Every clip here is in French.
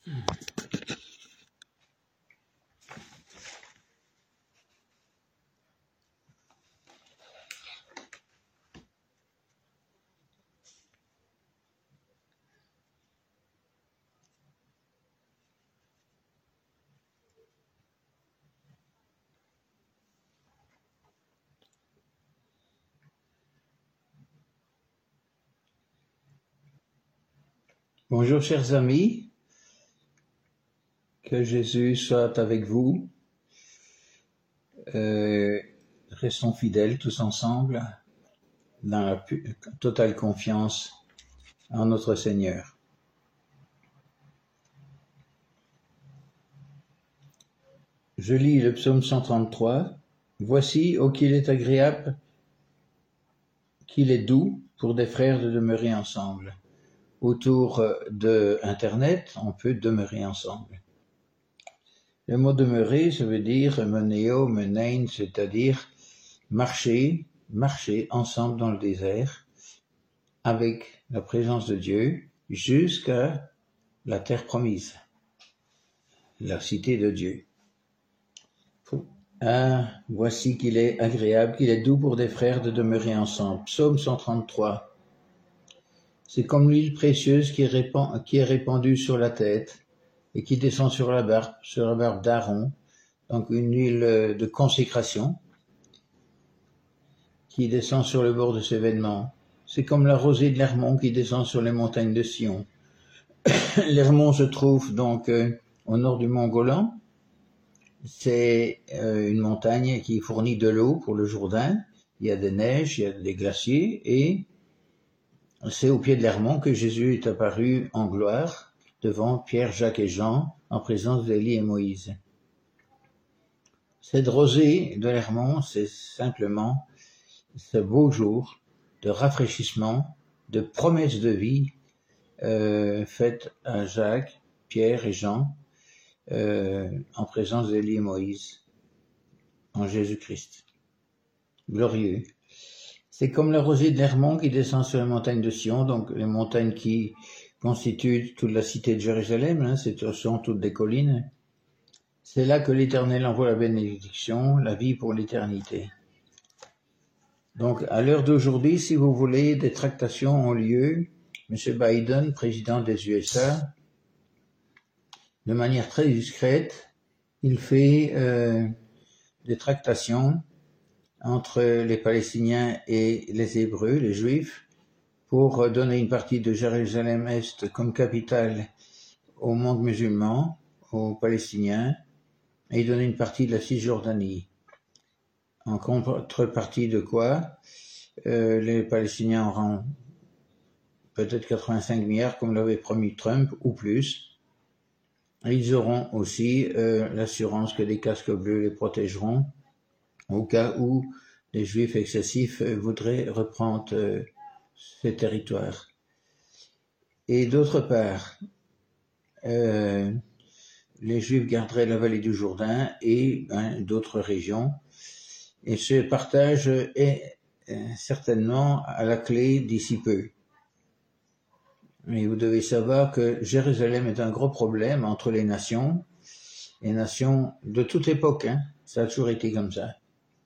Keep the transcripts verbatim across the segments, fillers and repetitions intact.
Bonjour chers amis, que Jésus soit avec vous. Euh, restons fidèles tous ensemble dans la totale confiance en notre Seigneur. Je lis le psaume cent trente-trois. Voici, ô qu'il est agréable, qu'il est doux pour des frères de demeurer ensemble. Autour de Internet, on peut demeurer ensemble. Le mot demeurer, ça veut dire meneo, menein, c'est-à-dire marcher, marcher ensemble dans le désert avec la présence de Dieu jusqu'à la terre promise, la cité de Dieu. Ah, voici qu'il est agréable, qu'il est doux pour des frères de demeurer ensemble. Psaume cent trente-trois. C'est comme l'huile précieuse qui est, répand, qui est répandue sur la tête et qui descend sur la barbe, sur la barbe d'Aaron, donc une huile de consécration qui descend sur le bord de ses vêtements. C'est comme la rosée de l'Hermon qui descend sur les montagnes de Sion. L'Hermon se trouve donc euh, au nord du mont Golan. C'est euh, une montagne qui fournit de l'eau pour le Jourdain. Il y a des neiges, il y a des glaciers et c'est au pied de l'Hermon que Jésus est apparu en gloire devant Pierre, Jacques et Jean en présence d'Élie et Moïse. Cette rosée de l'Hermon, c'est simplement ce beau jour de rafraîchissement, de promesse de vie euh, faite à Jacques, Pierre et Jean euh, en présence d'Élie et Moïse en Jésus-Christ. Glorieux. C'est comme la rosée de l'Hermon qui descend sur les montagnes de Sion, donc les montagnes qui constituent toute la cité de Jérusalem, hein, ce sont toutes des collines. C'est là que l'Éternel envoie la bénédiction, la vie pour l'éternité. Donc, à l'heure d'aujourd'hui, si vous voulez, des tractations ont lieu. M. Biden, président des U S A, de manière très discrète, il fait euh, des tractations entre les Palestiniens et les Hébreux, les Juifs, pour donner une partie de Jérusalem-Est comme capitale au monde musulman, aux Palestiniens, et donner une partie de la Cisjordanie. En contrepartie de quoi, euh, les Palestiniens auront peut-être quatre-vingt-cinq milliards, comme l'avait promis Trump, ou plus. Et ils auront aussi euh, l'assurance que des casques bleus les protégeront, au cas où les Juifs excessifs voudraient reprendre euh, ces territoires. Et d'autre part, euh, les Juifs garderaient la vallée du Jourdain et hein, d'autres régions. Et ce partage est euh, certainement à la clé d'ici peu. Mais vous devez savoir que Jérusalem est un gros problème entre les nations, les nations de toute époque, hein, ça a toujours été comme ça.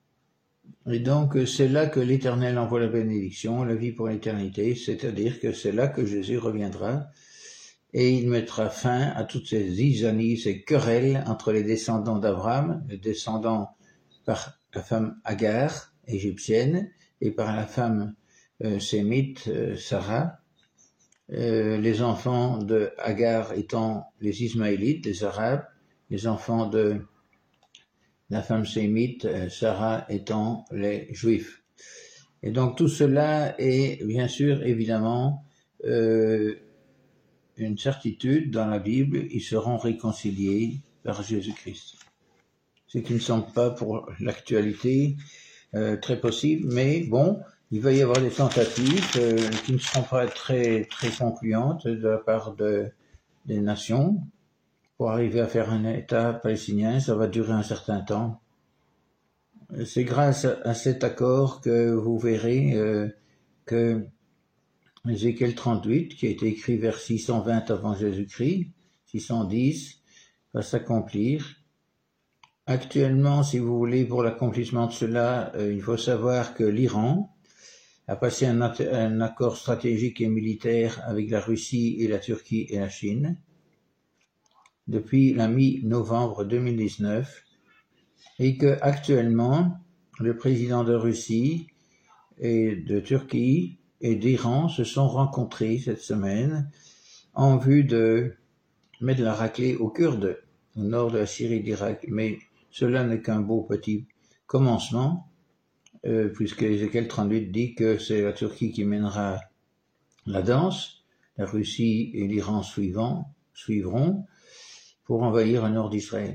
Et donc, c'est là que l'Éternel envoie la bénédiction, la vie pour l'éternité, c'est-à-dire que c'est là que Jésus reviendra et il mettra fin à toutes ces zizanies, ces querelles entre les descendants d'Abraham, les descendants par la femme Agar, égyptienne, et par la femme euh, sémite, euh, Sarah, euh, les enfants de Agar étant les Ismaélites, les Arabes, les enfants de la femme sémite, Sarah étant les Juifs. Et donc tout cela est bien sûr évidemment euh, une certitude dans la Bible, ils seront réconciliés par Jésus-Christ. Ce qui ne semble pas pour l'actualité euh, très possible, mais bon, il va y avoir des tentatives euh, qui ne seront pas très très concluantes de la part de, des nations. Pour arriver à faire un État palestinien, ça va durer un certain temps. C'est grâce à cet accord que vous verrez euh, que Ézéchiel trente-huit, qui a été écrit vers six cent vingt avant Jésus-Christ, six cent dix va s'accomplir. Actuellement, si vous voulez, pour l'accomplissement de cela, euh, il faut savoir que l'Iran a passé un, un accord stratégique et militaire avec la Russie et la Turquie et la Chine depuis la mi-novembre deux mille dix-neuf, et que actuellement le président de Russie et de Turquie et d'Iran se sont rencontrés cette semaine en vue de mettre la raclée aux Kurdes au nord de la Syrie d'Irak. Mais cela n'est qu'un beau petit commencement, euh, puisque Ézéchiel trente-huit dit que c'est la Turquie qui mènera la danse, la Russie et l'Iran suivant, suivront pour envahir le nord d'Israël.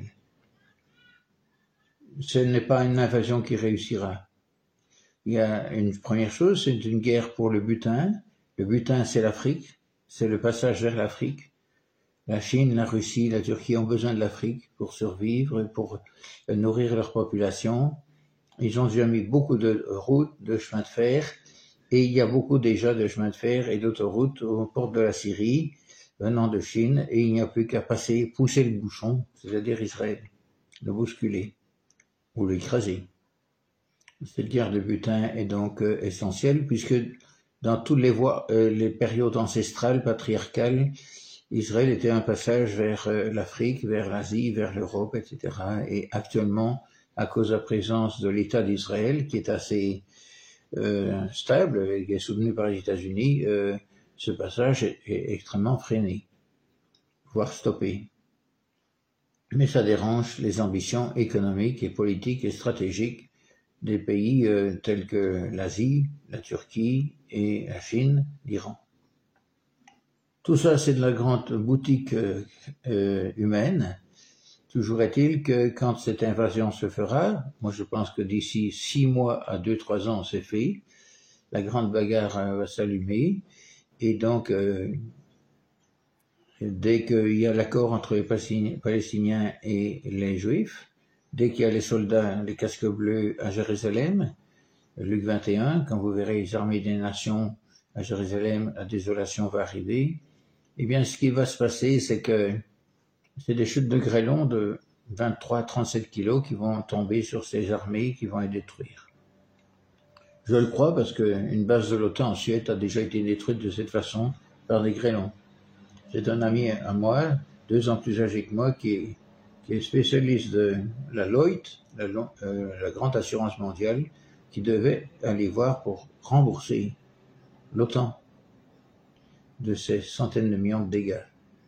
Ce n'est pas une invasion qui réussira. Il y a une première chose, c'est une guerre pour le butin. Le butin, c'est l'Afrique, c'est le passage vers l'Afrique. La Chine, la Russie, la Turquie ont besoin de l'Afrique pour survivre, pour nourrir leur population. Ils ont déjà mis beaucoup de routes, de chemins de fer, et il y a beaucoup déjà de chemins de fer et d'autoroutes aux portes de la Syrie, venant de Chine, et il n'y a plus qu'à passer, pousser le bouchon, c'est-à-dire Israël, le bousculer ou l'écraser. Cette guerre de butin est donc euh, essentielle, puisque dans toutes les voies, euh, les périodes ancestrales, patriarcales, Israël était un passage vers euh, l'Afrique, vers l'Asie, vers l'Europe, et cetera. Et actuellement, à cause de la présence de l'État d'Israël, qui est assez euh, stable, et qui est soutenu par les États-Unis, euh, ce passage est, est extrêmement freiné, voire stoppé. Mais ça dérange les ambitions économiques et politiques et stratégiques des pays euh, tels que l'Asie, la Turquie et la Chine, l'Iran. Tout ça, c'est de la grande boutique euh, euh, humaine. Toujours est-il que quand cette invasion se fera, moi je pense que d'ici six mois à deux, trois ans, c'est fait, la grande bagarre euh, va s'allumer, et donc euh, dès qu'il y a l'accord entre les Palestiniens et les Juifs, dès qu'il y a les soldats, les casques bleus à Jérusalem, Luc vingt et un, quand vous verrez les armées des nations à Jérusalem, la désolation va arriver, eh bien ce qui va se passer, c'est que c'est des chutes de grêlons de vingt-trois à trente-sept kilos qui vont tomber sur ces armées, qui vont les détruire. Je le crois parce qu'une base de l'OTAN en Suède a déjà été détruite de cette façon par des grêlons. C'est un ami à moi, deux ans plus âgé que moi, qui est, qui est spécialiste de la Lloyd, la, euh, la grande assurance mondiale, qui devait aller voir pour rembourser l'OTAN de ces centaines de millions de dégâts.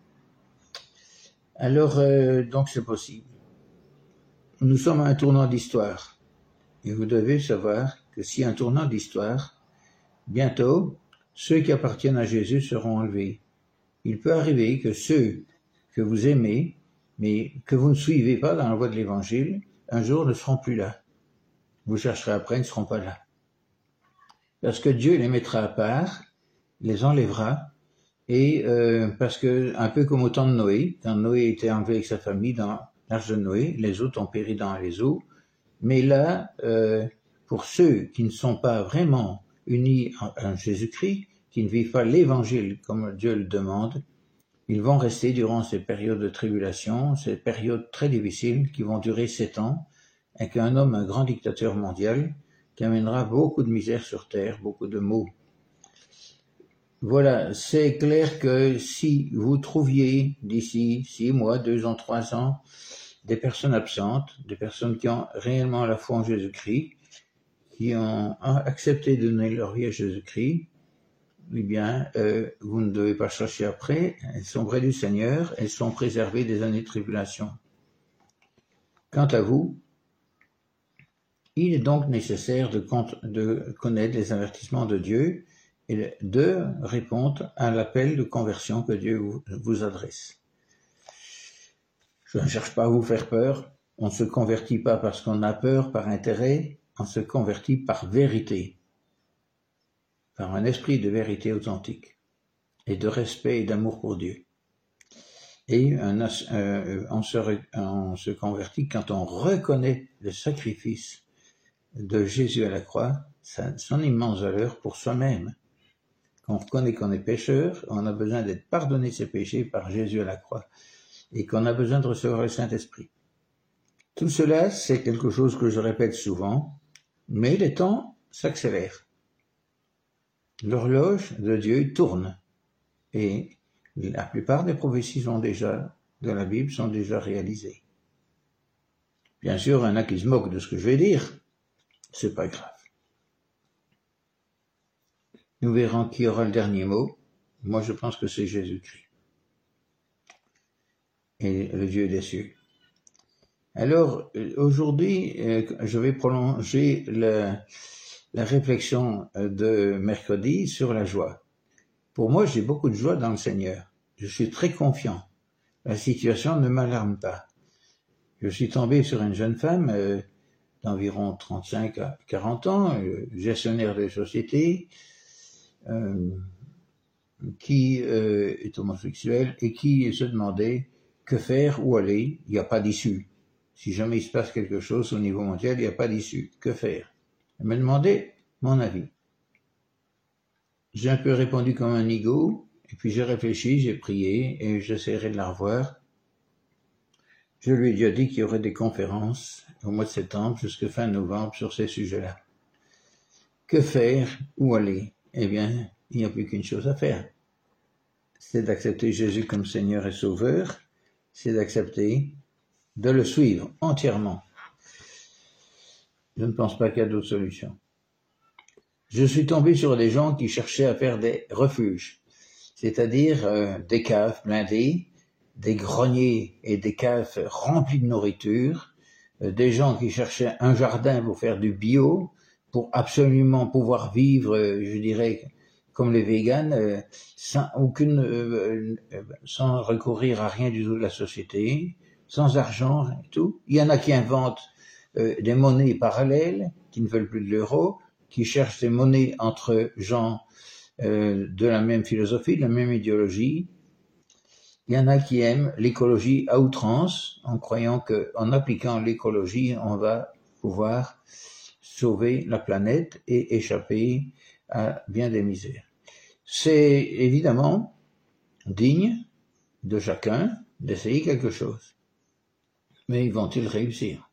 Alors, euh, donc c'est possible. Nous sommes à un tournant d'histoire. Et vous devez savoir que si un tournant d'histoire, bientôt, ceux qui appartiennent à Jésus seront enlevés. Il peut arriver que ceux que vous aimez, mais que vous ne suivez pas dans la voie de l'Évangile, un jour ne seront plus là. Vous chercherez après, ils ne seront pas là. Parce que Dieu les mettra à part, les enlèvera, et euh, parce que, un peu comme au temps de Noé, quand Noé était enlevé avec sa famille dans l'arche de Noé, les autres ont péri dans les eaux, mais là, euh, pour ceux qui ne sont pas vraiment unis à Jésus-Christ, qui ne vivent pas l'Évangile comme Dieu le demande, ils vont rester durant ces périodes de tribulation, ces périodes très difficiles qui vont durer sept ans, avec un homme, un grand dictateur mondial, qui amènera beaucoup de misère sur terre, beaucoup de maux. Voilà, c'est clair que si vous trouviez d'ici six mois, deux ans, trois ans, des personnes absentes, des personnes qui ont réellement la foi en Jésus-Christ, qui ont accepté de donner leur vie à Jésus-Christ, eh bien, euh, vous ne devez pas chercher après, elles sont près du Seigneur, elles sont préservées des années de tribulation. Quant à vous, il est donc nécessaire de, de connaître les avertissements de Dieu et de répondre à l'appel de conversion que Dieu vous, vous adresse. Je ne cherche pas à vous faire peur, on ne se convertit pas parce qu'on a peur, par intérêt, on se convertit par vérité, par un esprit de vérité authentique, et de respect et d'amour pour Dieu. Et un, euh, on, se, on se convertit quand on reconnaît le sacrifice de Jésus à la croix, son immense valeur pour soi-même. Quand on reconnaît qu'on est pécheur, on a besoin d'être pardonné ses péchés par Jésus à la croix. et qu'on a besoin de recevoir le Saint-Esprit. Tout cela, c'est quelque chose que je répète souvent, mais les temps s'accélèrent. L'horloge de Dieu tourne et la plupart des prophéties sont déjà, de la Bible sont déjà réalisées. Bien sûr, il y en a qui se moquent de ce que je vais dire, c'est pas grave. Nous verrons qui aura le dernier mot. Moi, je pense que c'est Jésus-Christ et le Dieu des cieux. Alors, aujourd'hui, je vais prolonger la, la réflexion de mercredi sur la joie. Pour moi, j'ai beaucoup de joie dans le Seigneur. Je suis très confiant. La situation ne m'alarme pas. Je suis tombé sur une jeune femme euh, d'environ trente-cinq à quarante ans, euh, gestionnaire de société, euh, qui euh, est homosexuelle et qui se demandait que faire, où aller. Il n'y a pas d'issue. Si jamais il se passe quelque chose au niveau mondial, il n'y a pas d'issue. Que faire? Elle m'a demandé mon avis. J'ai un peu répondu comme un nigo, et puis j'ai réfléchi, j'ai prié, et j'essaierai de la revoir. Je lui ai déjà dit qu'il y aurait des conférences au mois de septembre jusqu'à fin novembre sur ces sujets-là. Que faire? Où aller? Eh bien, il n'y a plus qu'une chose à faire. C'est d'accepter Jésus comme Seigneur et Sauveur, c'est d'accepter de le suivre entièrement. Je ne pense pas qu'il y a d'autre solution. Je suis tombé sur des gens qui cherchaient à faire des refuges, c'est-à-dire euh, des caves blindées, des greniers et des caves remplis de nourriture, euh, des gens qui cherchaient un jardin pour faire du bio, pour absolument pouvoir vivre, euh, je dirais, comme les véganes, euh, sans aucune, euh, euh, sans recourir à rien du tout de la société, sans argent et tout. Il y en a qui inventent euh, des monnaies parallèles, qui ne veulent plus de l'euro, qui cherchent des monnaies entre gens euh, de la même philosophie, de la même idéologie. Il y en a qui aiment l'écologie à outrance, en croyant qu'en appliquant l'écologie, on va pouvoir sauver la planète et échapper à bien des misères. C'est évidemment digne de chacun d'essayer quelque chose. Mais vont-ils réussir?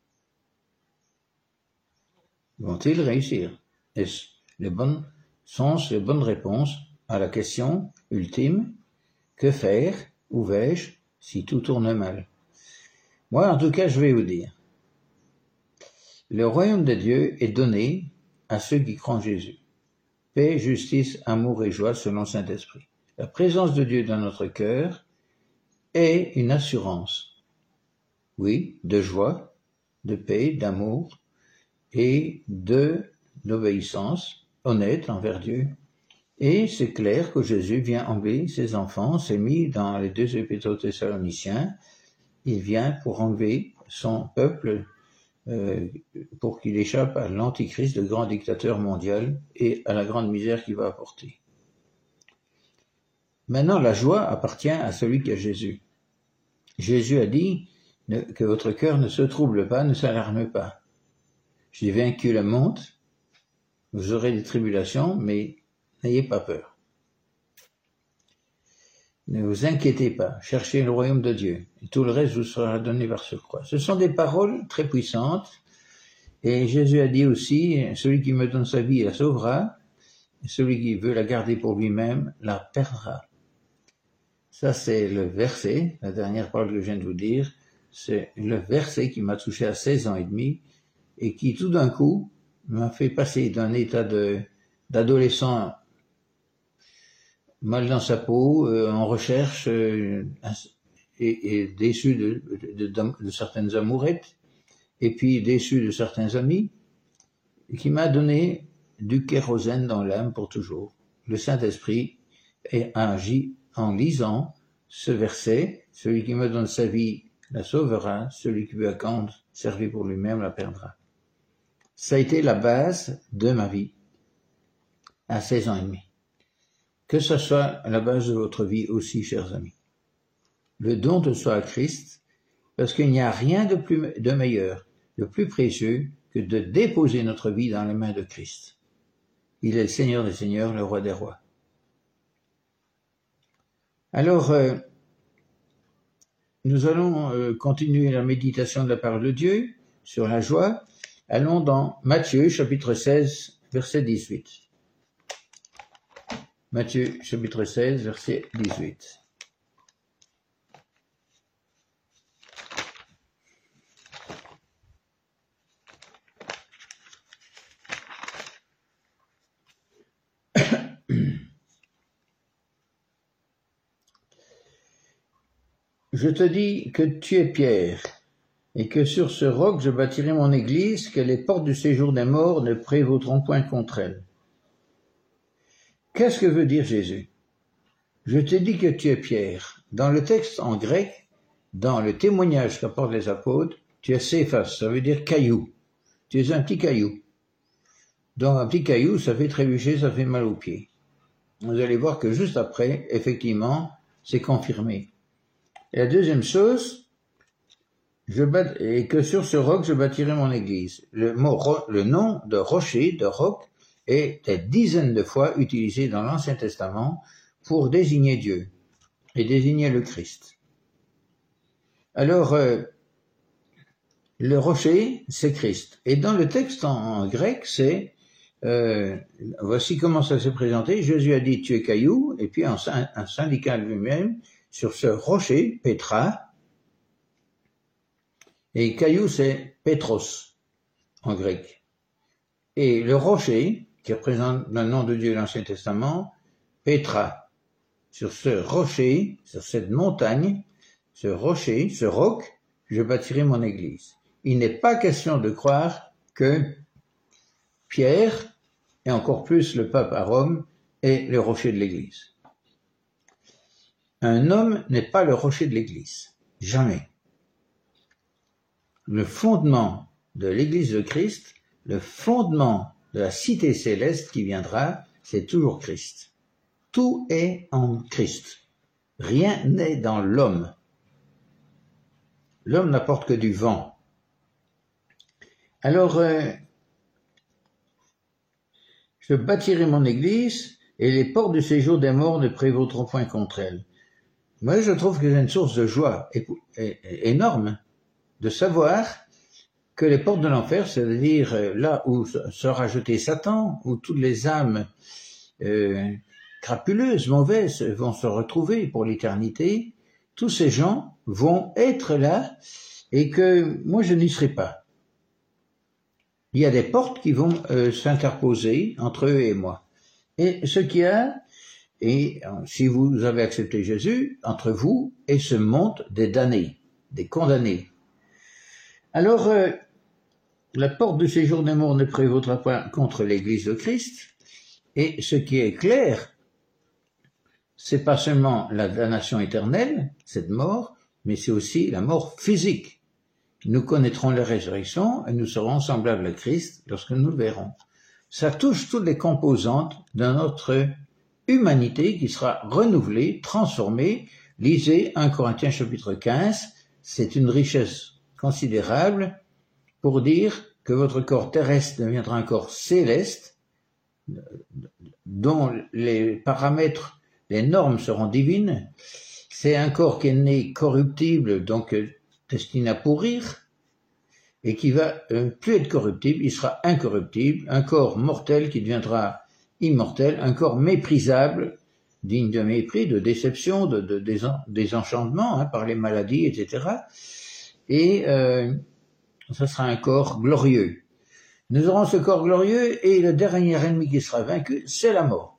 Vont-ils réussir? Est-ce les bonnes, sont-ce les bonnes réponses à la question ultime, que faire, où vais-je, si tout tourne mal? Moi, en tout cas, je vais vous dire. Le royaume de Dieu est donné à ceux qui croient en Jésus. Paix, justice, amour et joie selon Saint-Esprit. La présence de Dieu dans notre cœur est une assurance. Oui, de joie, de paix, d'amour et de d'obéissance honnête envers Dieu. Et c'est clair que Jésus vient enlever ses enfants, c'est mis dans les deux épîtres aux Thessaloniciens, il vient pour enlever son peuple, euh, pour qu'il échappe à l'antichrist, le grand dictateur mondial, et à la grande misère qu'il va apporter. Maintenant, la joie appartient à celui qui a Jésus. Jésus a dit que votre cœur ne se trouble pas, ne s'alarme pas. J'ai vaincu le monde, vous aurez des tribulations, mais n'ayez pas peur. Ne vous inquiétez pas, cherchez le royaume de Dieu, et tout le reste vous sera donné par surcroît. Ce sont des paroles très puissantes, et Jésus a dit aussi, celui qui me donne sa vie la sauvera, et celui qui veut la garder pour lui-même la perdra. Ça, c'est le verset, la dernière parole que je viens de vous dire, c'est le verset qui m'a touché à seize ans et demi, et qui tout d'un coup m'a fait passer d'un état de, d'adolescent mal dans sa peau, euh, en recherche euh, et, et déçu de, de, de, de certaines amourettes, et puis déçu de certains amis, et qui m'a donné du kérosène dans l'âme pour toujours. Le Saint-Esprit a agi en lisant ce verset, celui qui me donne sa vie la sauvera, celui qui veut attendre, servir pour lui-même, la perdra. Ça a été la base de ma vie à seize ans et demi. Que ce soit la base de votre vie aussi, chers amis. Le don de soi à Christ, parce qu'il n'y a rien de plus, de meilleur, de plus précieux que de déposer notre vie dans les mains de Christ. Il est le Seigneur des Seigneurs, le Roi des Rois. Alors, euh, nous allons euh, continuer la méditation de la parole de Dieu sur la joie. Allons dans Matthieu, chapitre seize, verset dix-huit. Matthieu, chapitre seize, verset dix-huit. Je te dis que tu es Pierre, et que sur ce roc je bâtirai mon église, que les portes du séjour des morts ne prévaudront point contre elle. Qu'est-ce que veut dire Jésus? Je te dis que tu es Pierre. Dans le texte en grec, dans le témoignage qu'apportent les apôtres, tu es Céphas, ça veut dire caillou. Tu es un petit caillou. Donc un petit caillou, ça fait trébucher, ça fait mal aux pieds. Vous allez voir que juste après, effectivement, c'est confirmé. Et la deuxième chose, je bat, et que sur ce roc je bâtirai mon église. Le mot, le nom de rocher, de roc, est des dizaines de fois utilisé dans l'Ancien Testament pour désigner Dieu et désigner le Christ. Alors, euh, le rocher, c'est Christ. Et dans le texte en, en grec, c'est, euh, voici comment ça s'est présenté. Jésus a dit, tu es caillou, et puis un, un syndicat lui-même, sur ce rocher, Petra, et caillou c'est Petros en grec. Et le rocher, qui représente le nom de Dieu dans l'Ancien Testament, Petra. Sur ce rocher, sur cette montagne, ce rocher, ce roc, je bâtirai mon église. Il n'est pas question de croire que Pierre, et encore plus le pape à Rome, est le rocher de l'église. Un homme n'est pas le rocher de l'église. Jamais. Le fondement de l'église de Christ, le fondement de la cité céleste qui viendra, c'est toujours Christ. Tout est en Christ. Rien n'est dans l'homme. L'homme n'apporte que du vent. Alors, euh, je bâtirai mon église et les portes du séjour des morts ne prévaudront point contre elle. Moi, je trouve que c'est une source de joie énorme de savoir que les portes de l'enfer, c'est-à-dire là où sera jeté Satan, où toutes les âmes euh, crapuleuses, mauvaises, vont se retrouver pour l'éternité, tous ces gens vont être là et que moi, je n'y serai pas. Il y a des portes qui vont euh, s'interposer entre eux et moi. Et ce qu'il y a, et si vous avez accepté Jésus, entre vous et ce monde des damnés, des condamnés. Alors, euh, la porte du séjour des morts ne prévaudra pas contre l'Église de Christ, et ce qui est clair, c'est pas seulement la damnation éternelle, cette mort, mais c'est aussi la mort physique. Nous connaîtrons la résurrection et nous serons semblables à Christ lorsque nous le verrons. Ça touche toutes les composantes de notre humanité qui sera renouvelée, transformée. Lisez un Corinthiens chapitre quinze, c'est une richesse considérable pour dire que votre corps terrestre deviendra un corps céleste, dont les paramètres, les normes seront divines. C'est un corps qui est né corruptible, donc destiné à pourrir, et qui va euh, plus être corruptible, il sera incorruptible, un corps mortel qui deviendra immortel, un corps méprisable, digne de mépris, de déception, de, de, de désenchantement hein, par les maladies, et cetera. Et euh, ce sera un corps glorieux. Nous aurons ce corps glorieux et le dernier ennemi qui sera vaincu, c'est la mort.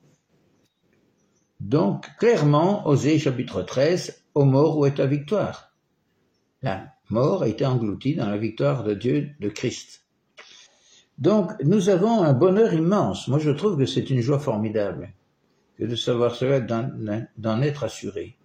Donc, clairement, Osée chapitre treize, ô mort, où est ta victoire? La mort a été engloutie dans la victoire de Dieu, de Christ. Donc, nous avons un bonheur immense. Moi, je trouve que c'est une joie formidable que de savoir cela, d'en être assuré.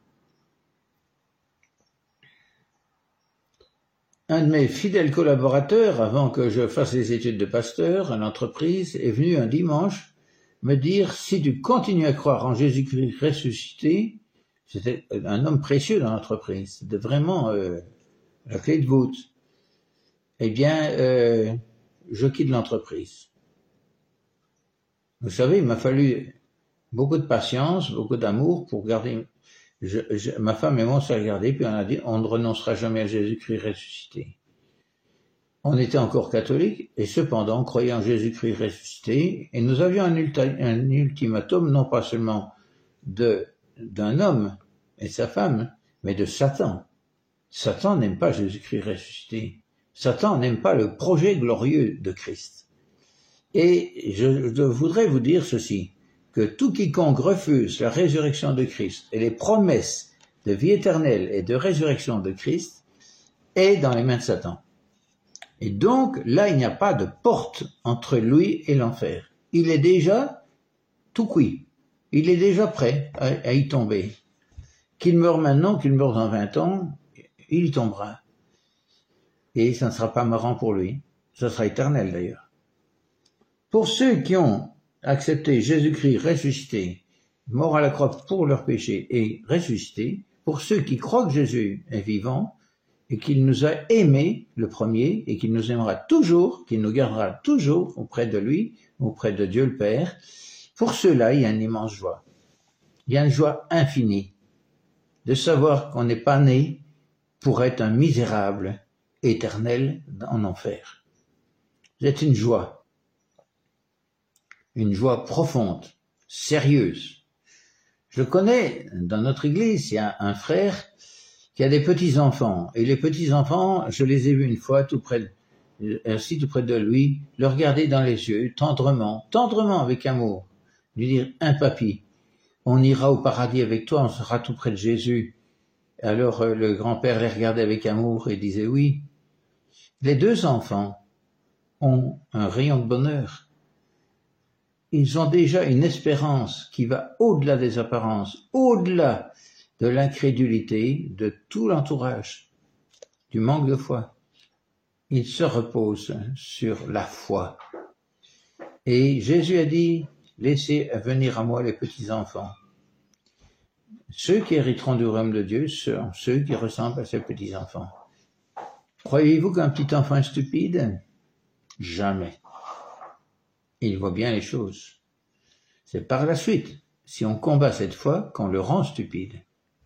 Un de mes fidèles collaborateurs, avant que je fasse les études de pasteur à l'entreprise, est venu un dimanche me dire, si tu continues à croire en Jésus-Christ ressuscité, c'était un homme précieux dans l'entreprise, c'était vraiment euh, la clé de voûte, eh bien, euh, je quitte l'entreprise. Vous savez, il m'a fallu beaucoup de patience, beaucoup d'amour pour garder je, je, ma femme et moi on s'est regardé, puis on a dit, on ne renoncera jamais à Jésus-Christ ressuscité. On était encore catholiques, et cependant, on croyait en Jésus-Christ ressuscité, et nous avions un, ulti, un ultimatum, non pas seulement de, d'un homme et sa femme, mais de Satan. Satan n'aime pas Jésus-Christ ressuscité. Satan n'aime pas le projet glorieux de Christ. Et je, je voudrais vous dire ceci, que tout quiconque refuse la résurrection de Christ et les promesses de vie éternelle et de résurrection de Christ est dans les mains de Satan. Et donc, là, il n'y a pas de porte entre lui et l'enfer. Il est déjà tout cuit. Il est déjà prêt à, à y tomber. Qu'il meure maintenant, qu'il meure dans vingt ans, il y tombera. Et ça ne sera pas marrant pour lui. Ça sera éternel d'ailleurs. Pour ceux qui ont accepté Jésus-Christ ressuscité, mort à la croix pour leurs péchés et ressuscité, pour ceux qui croient que Jésus est vivant, et qu'il nous a aimés, le premier, et qu'il nous aimera toujours, qu'il nous gardera toujours auprès de lui, auprès de Dieu le Père, pour ceux-là, il y a une immense joie. Il y a une joie infinie de savoir qu'on n'est pas né pour être un misérable éternel en enfer. C'est une joie, une joie profonde, sérieuse. Je connais, dans notre église, il y a un frère qui a des petits-enfants, et les petits-enfants, je les ai vus une fois tout près de, assis tout près de lui, le regarder dans les yeux, tendrement, tendrement avec amour, lui dire, un papy, on ira au paradis avec toi, on sera tout près de Jésus. Alors euh, le grand-père les regardait avec amour et disait oui. Les deux enfants ont un rayon de bonheur. Ils ont déjà une espérance qui va au-delà des apparences, au-delà de l'incrédulité de tout l'entourage, du manque de foi. Ils se reposent sur la foi. Et Jésus a dit, laissez venir à moi les petits-enfants. Ceux qui hériteront du royaume de Dieu sont ceux qui ressemblent à ces petits-enfants. Croyez-vous qu'un petit enfant est stupide? Jamais. Il voit bien les choses. C'est par la suite, si on combat cette foi, qu'on le rend stupide.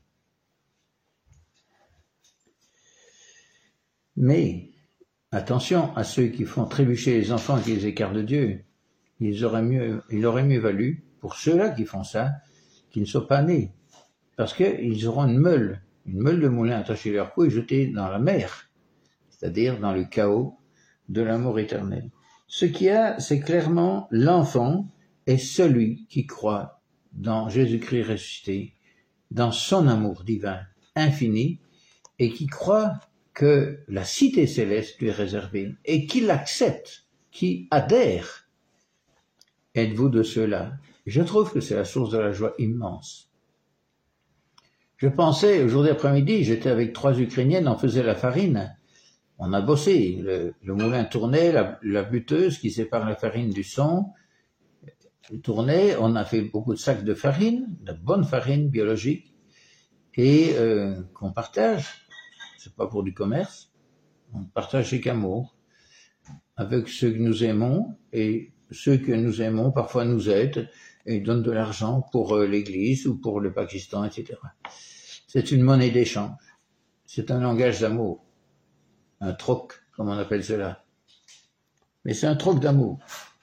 Mais, attention à ceux qui font trébucher les enfants et qui les écartent de Dieu. Il aurait mieux, il aurait mieux valu, pour ceux-là qui font ça, qu'ils ne soient pas nés. Parce qu'ils auront une meule, une meule de moulin attachée à leur cou et jetée dans la mer, c'est-à-dire dans le chaos de l'amour éternel. Ce qu'il y a, c'est clairement l'enfant est celui qui croit dans Jésus-Christ ressuscité, dans son amour divin infini, et qui croit que la cité céleste lui est réservée, et qui l'accepte, qui adhère. Êtes-vous de ceux-là? Je trouve que c'est la source de la joie immense. Je pensais, aujourd'hui après-midi, j'étais avec trois Ukrainiennes, on faisait la farine. On a bossé, le, le moulin tournait, la, la buteuse qui sépare la farine du son tournait, on a fait beaucoup de sacs de farine, de bonne farine biologique, et euh, qu'on partage, c'est pas pour du commerce, on partage avec amour, avec ceux que nous aimons, et ceux que nous aimons parfois nous aident, et donnent de l'argent pour euh, l'église ou pour le Pakistan, et cetera. C'est une monnaie d'échange, c'est un langage d'amour. Un troc, comme on appelle cela. Mais c'est un troc d'amour.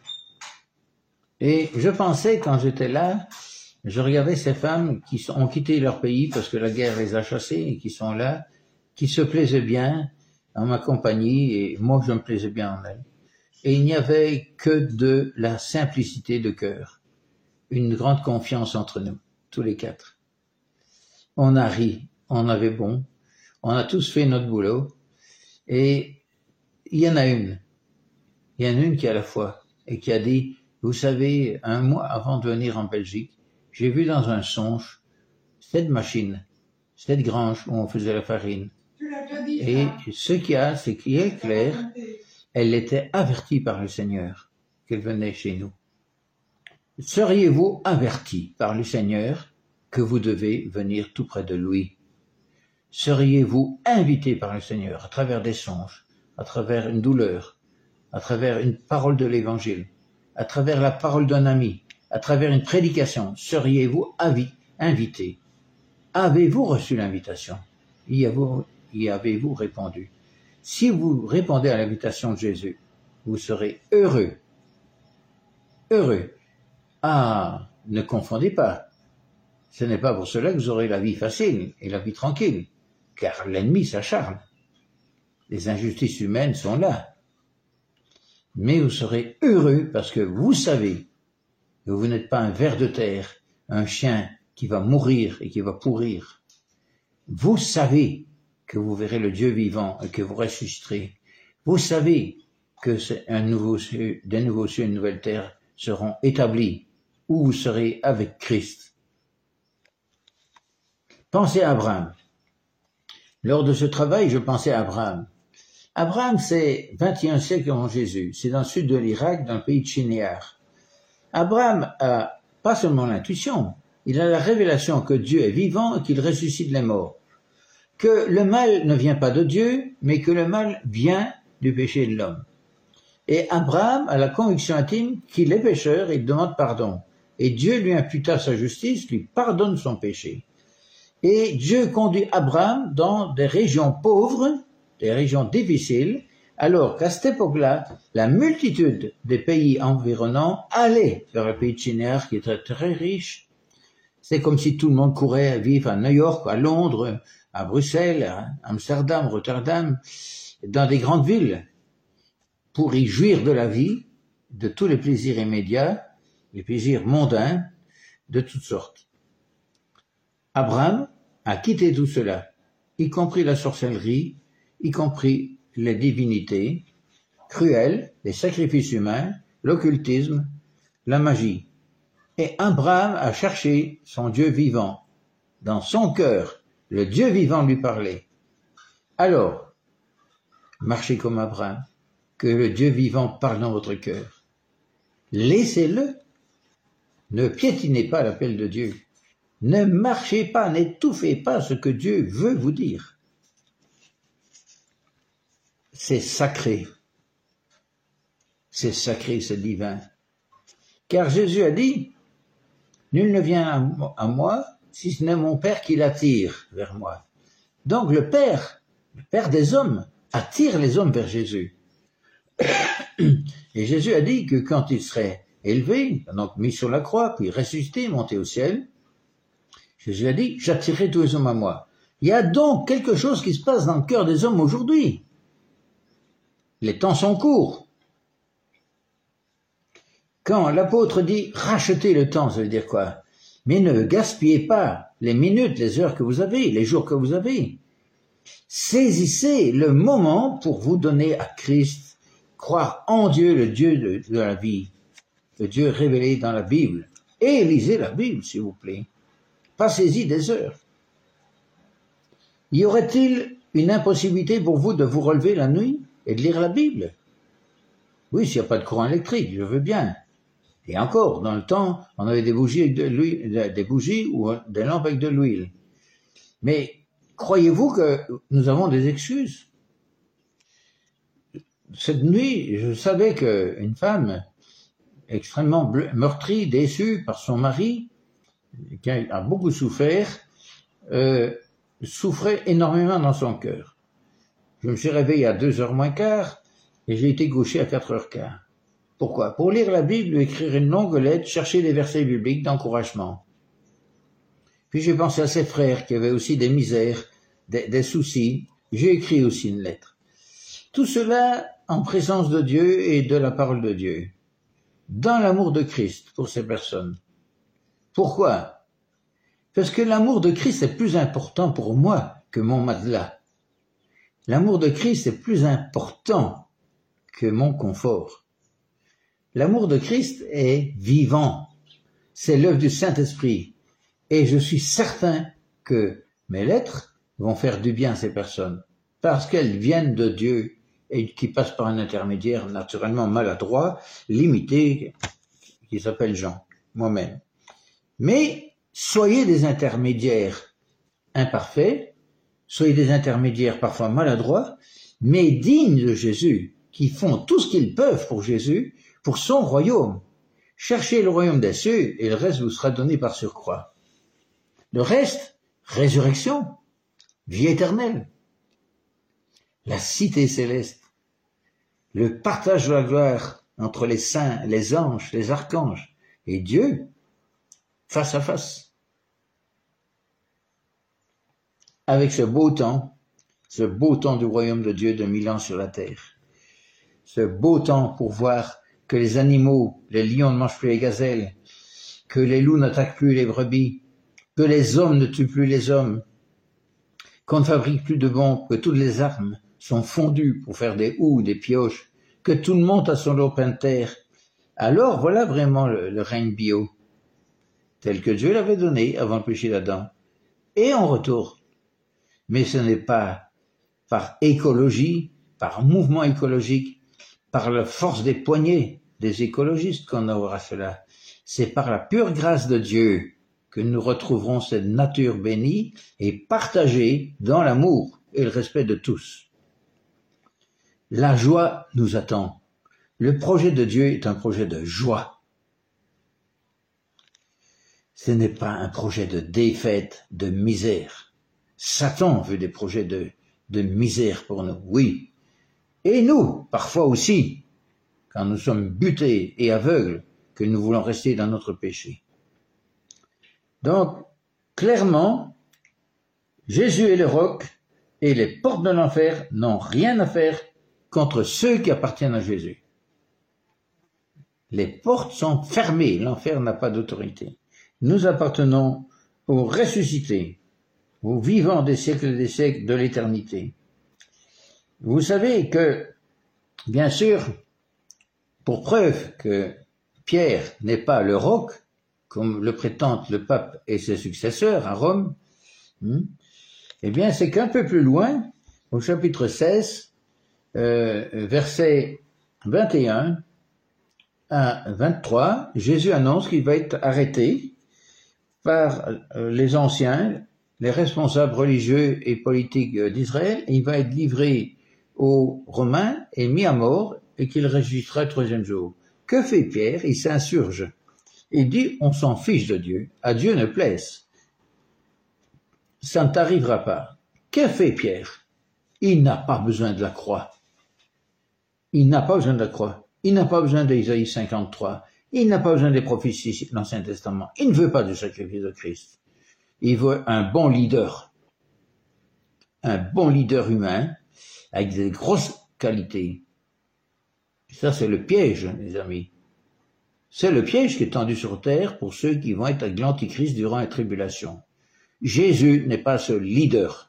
Et je pensais, quand j'étais là, je regardais ces femmes qui ont quitté leur pays parce que la guerre les a chassées et qui sont là, qui se plaisaient bien en ma compagnie et moi je me plaisais bien en elles. Et il n'y avait que de la simplicité de cœur, une grande confiance entre nous, tous les quatre. On a ri, on avait bon, on a tous fait notre boulot. Et il y en a une, il y en a une qui a la foi et qui a dit, vous savez, un mois avant de venir en Belgique, j'ai vu dans un songe cette machine, cette grange où on faisait la farine. Et ce qu'il y a, c'est qu'il est clair, elle était avertie par le Seigneur qu'elle venait chez nous. Seriez-vous avertis par le Seigneur que vous devez venir tout près de lui? Seriez-vous invité par le Seigneur à travers des songes, à travers une douleur, à travers une parole de l'Évangile, à travers la parole d'un ami, à travers une prédication, seriez-vous invité avez-vous reçu l'invitation? Y avez-vous, y avez-vous répondu? Si vous répondez à l'invitation de Jésus, vous serez heureux. Heureux. Ah, ne confondez pas. Ce n'est pas pour cela que vous aurez la vie facile et la vie tranquille, car l'ennemi s'acharne. Les injustices humaines sont là. Mais vous serez heureux parce que vous savez que vous n'êtes pas un ver de terre, un chien qui va mourir et qui va pourrir. Vous savez que vous verrez le Dieu vivant et que vous ressusciterez. Vous savez que c'est un nouveau cieux, des nouveaux cieux et une nouvelle terre seront établis, où vous serez avec Christ. Pensez à Abraham. Lors de ce travail, je pensais à Abraham. Abraham, c'est vingt et un siècles avant Jésus. C'est dans le sud de l'Irak, dans le pays de Shinéar. Abraham a pas seulement l'intuition, il a la révélation que Dieu est vivant et qu'il ressuscite les morts. Que le mal ne vient pas de Dieu, mais que le mal vient du péché de l'homme. Et Abraham a la conviction intime qu'il est pécheur et il demande pardon. Et Dieu lui imputa sa justice, lui pardonne son péché. Et Dieu conduit Abraham dans des régions pauvres, des régions difficiles, alors qu'à cette époque-là, la multitude des pays environnants allait vers le pays de Shinéar qui était très riche. C'est comme si tout le monde courait vivre à New York, à Londres, à Bruxelles, à Amsterdam, Rotterdam, dans des grandes villes, pour y jouir de la vie, de tous les plaisirs immédiats, les plaisirs mondains, de toutes sortes. Abraham a quitté tout cela, y compris la sorcellerie, y compris les divinités cruelles, les sacrifices humains, l'occultisme, la magie. Et Abraham a cherché son Dieu vivant. Dans son cœur, le Dieu vivant lui parlait. Alors, marchez comme Abraham, que le Dieu vivant parle dans votre cœur. Laissez-le. Ne piétinez pas l'appel de Dieu. Ne marchez pas, n'étouffez pas ce que Dieu veut vous dire. C'est sacré. C'est sacré, c'est divin. Car Jésus a dit, nul ne vient à moi si ce n'est mon Père qui l'attire vers moi. Donc le Père, le Père des hommes, attire les hommes vers Jésus. Et Jésus a dit que quand il serait élevé, donc mis sur la croix, puis ressuscité, monté au ciel, Jésus a dit, j'attirerai tous les hommes à moi. Il y a donc quelque chose qui se passe dans le cœur des hommes aujourd'hui. Les temps sont courts. Quand l'apôtre dit « rachetez le temps », ça veut dire quoi? Mais ne gaspillez pas les minutes, les heures que vous avez, les jours que vous avez. Saisissez le moment pour vous donner à Christ, croire en Dieu, le Dieu de, de la vie, le Dieu révélé dans la Bible. Et lisez la Bible, s'il vous plaît. Passez-y des heures. Y aurait-il une impossibilité pour vous de vous relever la nuit et de lire la Bible? Oui, s'il n'y a pas de courant électrique, je veux bien. Et encore, dans le temps, on avait des bougies, avec de l'huile, des bougies ou des lampes avec de l'huile. Mais croyez-vous que nous avons des excuses? Cette nuit, je savais qu'une femme extrêmement meurtrie, déçue par son mari, qui a beaucoup souffert, euh, souffrait énormément dans son cœur. Je me suis réveillé à deux heures moins quart et j'ai été couché à quatre heures quinze. Pourquoi? Pour lire la Bible, écrire une longue lettre, chercher des versets bibliques d'encouragement. Puis j'ai pensé à ses frères qui avaient aussi des misères, des, des soucis. J'ai écrit aussi une lettre. Tout cela en présence de Dieu et de la parole de Dieu. Dans l'amour de Christ pour ces personnes. Pourquoi? Parce que l'amour de Christ est plus important pour moi que mon matelas. L'amour de Christ est plus important que mon confort. L'amour de Christ est vivant. C'est l'œuvre du Saint-Esprit. Et je suis certain que mes lettres vont faire du bien à ces personnes. Parce qu'elles viennent de Dieu et qui passent par un intermédiaire naturellement maladroit, limité, qui s'appelle Jean, moi-même. Mais soyez des intermédiaires imparfaits, soyez des intermédiaires parfois maladroits, mais dignes de Jésus, qui font tout ce qu'ils peuvent pour Jésus, pour son royaume. Cherchez le royaume des cieux et le reste vous sera donné par surcroît. Le reste, résurrection, vie éternelle, la cité céleste, le partage de la gloire entre les saints, les anges, les archanges et Dieu, face à face. Avec ce beau temps, ce beau temps du royaume de Dieu de mille ans sur la terre, ce beau temps pour voir que les animaux, les lions ne mangent plus les gazelles, que les loups n'attaquent plus les brebis, que les hommes ne tuent plus les hommes, qu'on ne fabrique plus de bombes, que toutes les armes sont fondues pour faire des houes, des pioches, que tout le monde a son lopin de terre. Alors voilà vraiment le, le règne bio, tel que Dieu l'avait donné avant le péché d'Adam. Et en retour. Mais ce n'est pas par écologie, par mouvement écologique, par la force des poignets des écologistes qu'on aura cela. C'est par la pure grâce de Dieu que nous retrouverons cette nature bénie et partagée dans l'amour et le respect de tous. La joie nous attend. Le projet de Dieu est un projet de joie. Ce n'est pas un projet de défaite, de misère. Satan veut des projets de, de misère pour nous, oui. Et nous, parfois aussi, quand nous sommes butés et aveugles, que nous voulons rester dans notre péché. Donc, clairement, Jésus est le roc et les portes de l'enfer n'ont rien à faire contre ceux qui appartiennent à Jésus. Les portes sont fermées, l'enfer n'a pas d'autorité. Nous appartenons aux ressuscités, aux vivants des siècles et des siècles de l'éternité. Vous savez que, bien sûr, pour preuve que Pierre n'est pas le roc, comme le prétendent le pape et ses successeurs à Rome, hein, eh bien c'est qu'un peu plus loin, au chapitre seize, euh, verset vingt et un à vingt-trois, Jésus annonce qu'il va être arrêté par les anciens, les responsables religieux et politiques d'Israël, et il va être livré aux Romains et mis à mort, et qu'il ressuscitera le troisième jour. Que fait Pierre? Il s'insurge. Il dit, on s'en fiche de Dieu, à Dieu ne plaise. Ça ne t'arrivera pas. Que fait Pierre? Il n'a pas besoin de la croix. Il n'a pas besoin de la croix. Il n'a pas besoin d'Ésaïe cinquante-trois. Il n'a pas besoin des prophéties de l'Ancien Testament. Il ne veut pas du sacrifice de Christ. Il veut un bon leader. Un bon leader humain, avec des grosses qualités. Ça, c'est le piège, les amis. C'est le piège qui est tendu sur terre pour ceux qui vont être avec l'Antichrist durant la tribulation. Jésus n'est pas ce leader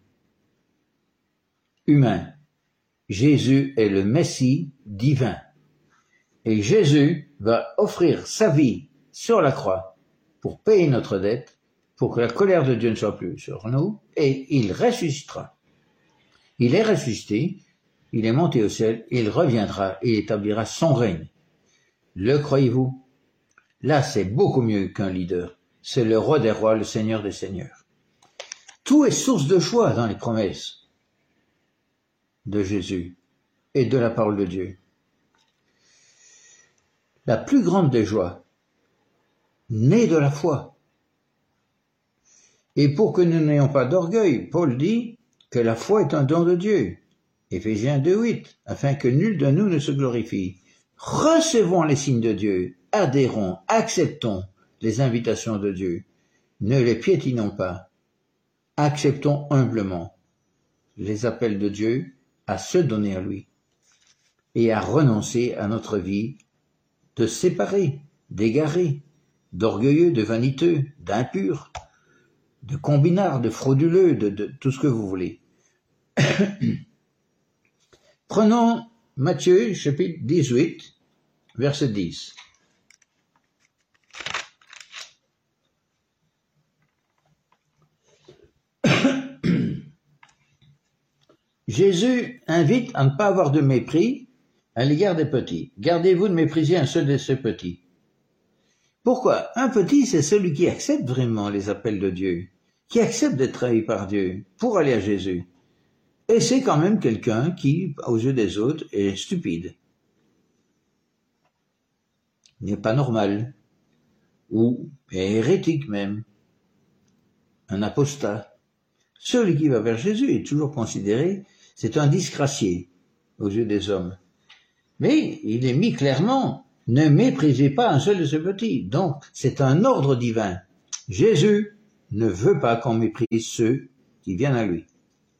humain. Jésus est le Messie divin. Et Jésus va offrir sa vie sur la croix pour payer notre dette, pour que la colère de Dieu ne soit plus sur nous, et il ressuscitera. Il est ressuscité, il est monté au ciel, il reviendra et établira son règne. Le croyez-vous? Là, c'est beaucoup mieux qu'un leader. C'est le roi des rois, le seigneur des seigneurs. Tout est source de joie dans les promesses de Jésus et de la parole de Dieu. La plus grande des joies, née de la foi. Et pour que nous n'ayons pas d'orgueil, Paul dit que la foi est un don de Dieu. Éphésiens deux, huit, afin que nul de nous ne se glorifie. Recevons les signes de Dieu, adhérons, acceptons les invitations de Dieu, ne les piétinons pas, acceptons humblement les appels de Dieu à se donner à lui et à renoncer à notre vie de séparés, d'égarés, d'orgueilleux, de vaniteux, d'impurs, de combinards, de frauduleux, de, de tout ce que vous voulez. Prenons Matthieu, chapitre dix-huit, verset dix. Jésus invite à ne pas avoir de mépris à l'égard des petits. Gardez-vous de mépriser un seul de ces petits. Pourquoi? Un petit, c'est celui qui accepte vraiment les appels de Dieu, qui accepte d'être trahi par Dieu pour aller à Jésus. Et c'est quand même quelqu'un qui, aux yeux des autres, est stupide. N'est pas normal. Ou est hérétique même. un apostat. Celui qui va vers Jésus est toujours considéré, c'est un disgracié aux yeux des hommes. Mais il est mis clairement, ne méprisez pas un seul de ces petits. Donc, c'est un ordre divin. Jésus ne veut pas qu'on méprise ceux qui viennent à lui.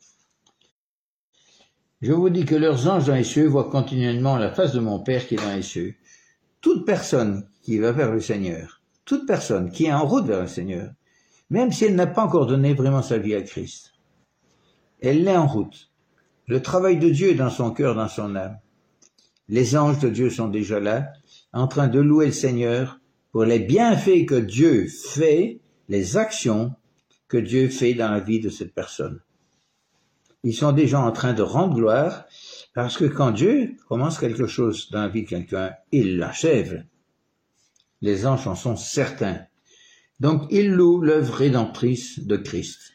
Je vous dis que leurs anges dans les cieux voient continuellement la face de mon Père qui est dans les cieux. Toute personne qui va vers le Seigneur, toute personne qui est en route vers le Seigneur, même si elle n'a pas encore donné vraiment sa vie à Christ, elle l'est en route. Le travail de Dieu est dans son cœur, dans son âme. Les anges de Dieu sont déjà là, en train de louer le Seigneur pour les bienfaits que Dieu fait, les actions que Dieu fait dans la vie de cette personne. Ils sont déjà en train de rendre gloire, parce que quand Dieu commence quelque chose dans la vie de quelqu'un, il l'achève. Les anges en sont certains. Donc, ils louent l'œuvre rédemptrice de Christ.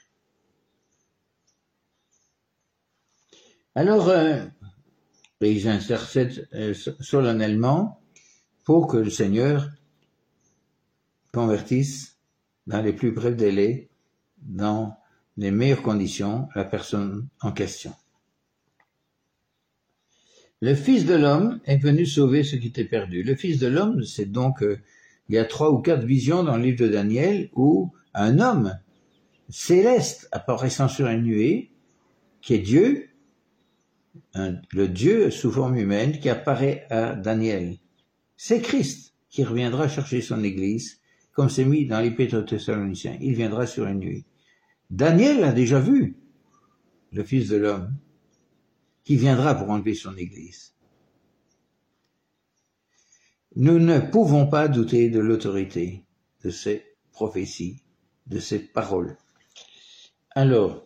Alors, euh, ils intercèdent euh, solennellement pour que le Seigneur convertisse dans les plus brefs délais, dans les meilleures conditions, la personne en question. Le Fils de l'homme est venu sauver ce qui était perdu. Le Fils de l'homme, c'est donc, euh, il y a trois ou quatre visions dans le livre de Daniel où un homme céleste apparaissant sur une nuée, qui est Dieu, un, le Dieu sous forme humaine qui apparaît à Daniel. C'est Christ qui reviendra chercher son Église, comme c'est mis dans l'Épître aux Thessaloniciens. Il viendra sur une nuée. Daniel a déjà vu le Fils de l'homme qui viendra pour enlever son Église. Nous ne pouvons pas douter de l'autorité de ces prophéties, de ces paroles. Alors,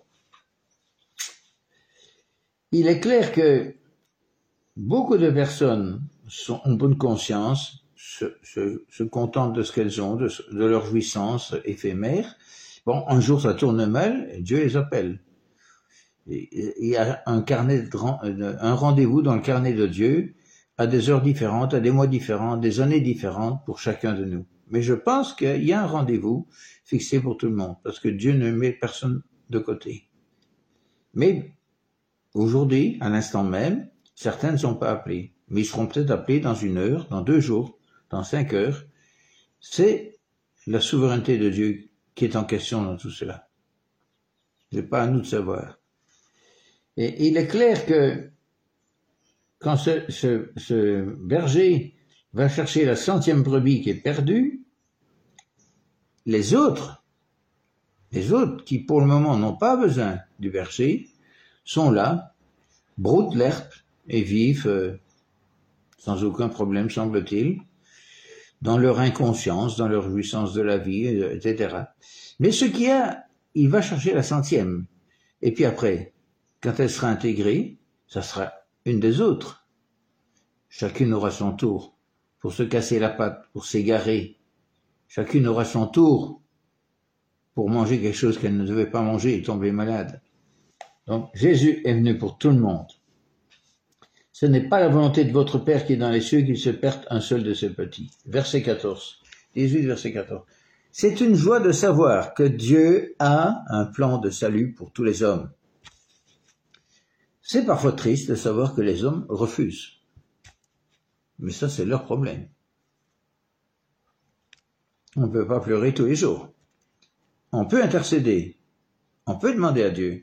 il est clair que beaucoup de personnes sont, ont bonne conscience, se, se, se contentent de ce qu'elles ont, de, de leur jouissance éphémère. Bon, un jour ça tourne mal, et Dieu les appelle. Il y a un carnet de, un rendez-vous dans le carnet de Dieu, à des heures différentes, à des mois différents, des années différentes pour chacun de nous. Mais je pense qu'il y a un rendez-vous fixé pour tout le monde, parce que Dieu ne met personne de côté. Mais aujourd'hui, à l'instant même, certains ne sont pas appelés, mais ils seront peut-être appelés dans une heure, dans deux jours, dans cinq heures. C'est la souveraineté de Dieu qui est en question dans tout cela. Ce n'est pas à nous de savoir. Et il est clair que quand ce, ce, ce berger va chercher la centième brebis qui est perdue, les autres, les autres qui pour le moment n'ont pas besoin du berger, sont là, broutent l'herbe et vivent euh, sans aucun problème, semble-t-il, dans leur inconscience, dans leur jouissance de la vie, et cetera. Mais ce qu'il y a, il va chercher la centième. Et puis après, quand elle sera intégrée, ça sera une des autres. Chacune aura son tour pour se casser la patte, pour s'égarer. Chacune aura son tour pour manger quelque chose qu'elle ne devait pas manger et tomber malade. Donc Jésus est venu pour tout le monde. Ce n'est pas la volonté de votre Père qui est dans les cieux qu'il se perde un seul de ses petits. Verset quatorze. dix-huit, verset quatorze. C'est une joie de savoir que Dieu a un plan de salut pour tous les hommes. C'est parfois triste de savoir que les hommes refusent. Mais ça, c'est leur problème. On ne peut pas pleurer tous les jours. On peut intercéder. On peut demander à Dieu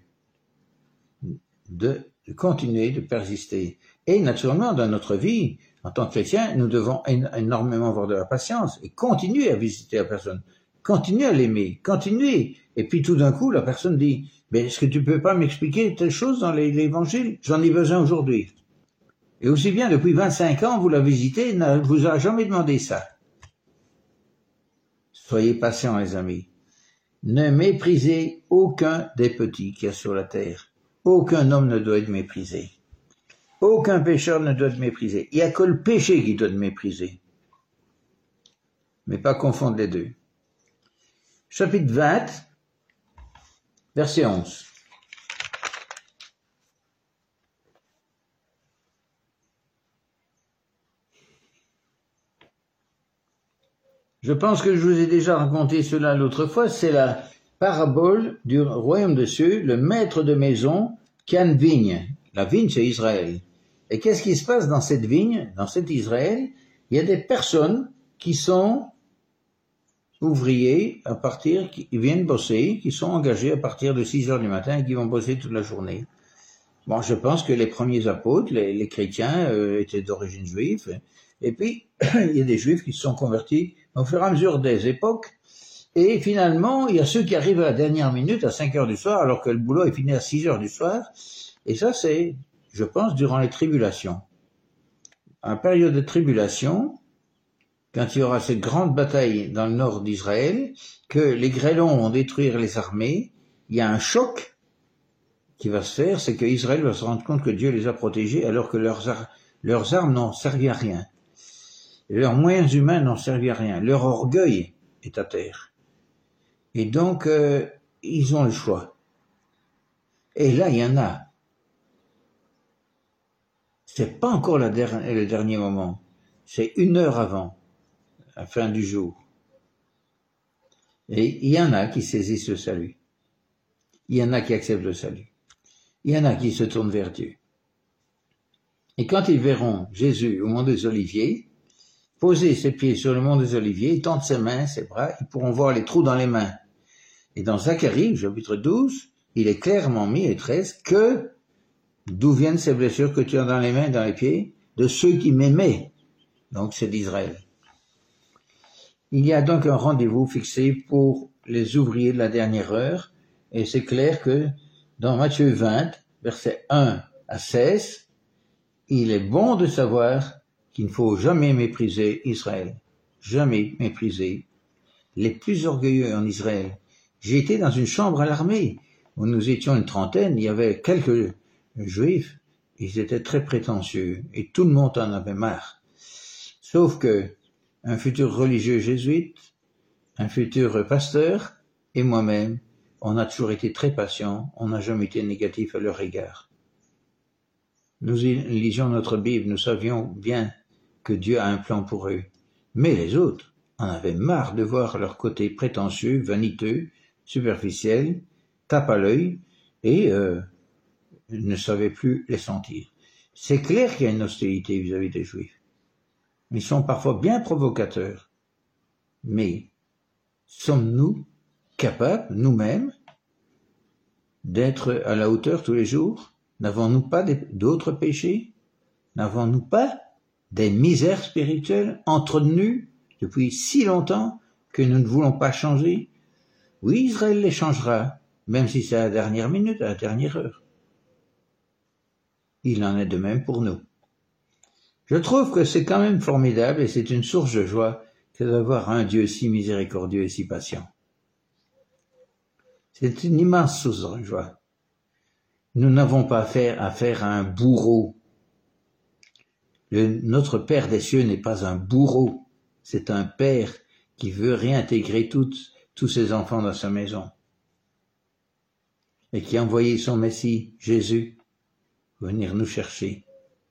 de continuer, de persister. Et naturellement, dans notre vie, en tant que chrétien, nous devons énormément avoir de la patience et continuer à visiter la personne, continuer à l'aimer, continuer. Et puis tout d'un coup, la personne dit, mais est-ce que tu peux pas m'expliquer telle chose dans l'évangile? J'en ai besoin aujourd'hui. Et aussi bien, depuis vingt-cinq ans, vous la visitez, ne vous a jamais demandé ça. Soyez patients, les amis. Ne méprisez aucun des petits qu'il y a sur la terre. Aucun homme ne doit être méprisé. Aucun pécheur ne doit être méprisé. Il n'y a que le péché qui doit être méprisé. Mais pas confondre les deux. Chapitre vingt, verset onze. Je pense que je vous ai déjà raconté cela l'autre fois, c'est la parabole du royaume des cieux, le maître de maison qui a une vigne. La vigne, c'est Israël. Et qu'est-ce qui se passe dans cette vigne, dans cet Israël? Il y a des personnes qui sont ouvriers à partir, qui viennent bosser, qui sont engagés à partir de six heures du matin et qui vont bosser toute la journée. Bon, je pense que les premiers apôtres, les, les chrétiens, euh, étaient d'origine juive. Et puis, il y a des juifs qui se sont convertis au fur et à mesure des époques. Et finalement, il y a ceux qui arrivent à la dernière minute, à cinq heures du soir, alors que le boulot est fini à six heures du soir. Et ça, c'est, je pense, durant les tribulations. En période de tribulation, quand il y aura cette grande bataille dans le nord d'Israël, que les grêlons vont détruire les armées, il y a un choc qui va se faire, c'est qu'Israël va se rendre compte que Dieu les a protégés alors que leurs, ar leurs armes n'ont servi à rien. Et leurs moyens humains n'ont servi à rien. Leur orgueil est à terre. Et donc, euh, ils ont le choix. Et là, il y en a. C'est pas encore la der le dernier moment. C'est une heure avant la fin du jour. Et il y en a qui saisissent le salut. Il y en a qui acceptent le salut. Il y en a qui se tournent vers Dieu. Et quand ils verront Jésus au mont des Oliviers, poser ses pieds sur le mont des Oliviers, tendre ses mains, ses bras, ils pourront voir les trous dans les mains. Et dans Zacharie, chapitre douze, il est clairement mis, et treize, que d'où viennent ces blessures que tu as dans les mains et dans les pieds? De ceux qui m'aimaient. Donc c'est d'Israël. Il y a donc un rendez-vous fixé pour les ouvriers de la dernière heure, et c'est clair que dans Matthieu vingt, versets un à seize, il est bon de savoir qu'il ne faut jamais mépriser Israël. Jamais mépriser les plus orgueilleux en Israël. J'ai été dans une chambre à l'armée, où nous étions une trentaine, il y avait quelques juifs, ils étaient très prétentieux, et tout le monde en avait marre. Sauf que un futur religieux jésuite, un futur pasteur, et moi-même, on a toujours été très patients, on n'a jamais été négatif à leur égard. Nous lisions notre Bible, nous savions bien que Dieu a un plan pour eux. Mais les autres en avaient marre de voir leur côté prétentieux, vaniteux, superficiel, tape à l'œil, et euh, ne savaient plus les sentir. C'est clair qu'il y a une hostilité vis-à-vis des Juifs. Ils sont parfois bien provocateurs. Mais sommes-nous capables, nous-mêmes, d'être à la hauteur tous les jours? N'avons-nous pas d'autres péchés? N'avons-nous pas des misères spirituelles entretenues depuis si longtemps que nous ne voulons pas changer? Oui, Israël les changera, même si c'est à la dernière minute, à la dernière heure. Il en est de même pour nous. Je trouve que c'est quand même formidable et c'est une source de joie que d'avoir un Dieu si miséricordieux et si patient. C'est une immense source de joie. Nous n'avons pas affaire, affaire à un bourreau. Le, notre Père des cieux n'est pas un bourreau. C'est un Père qui veut réintégrer toutes, tous ses enfants dans sa maison. Et qui a envoyé son Messie, Jésus, venir nous chercher.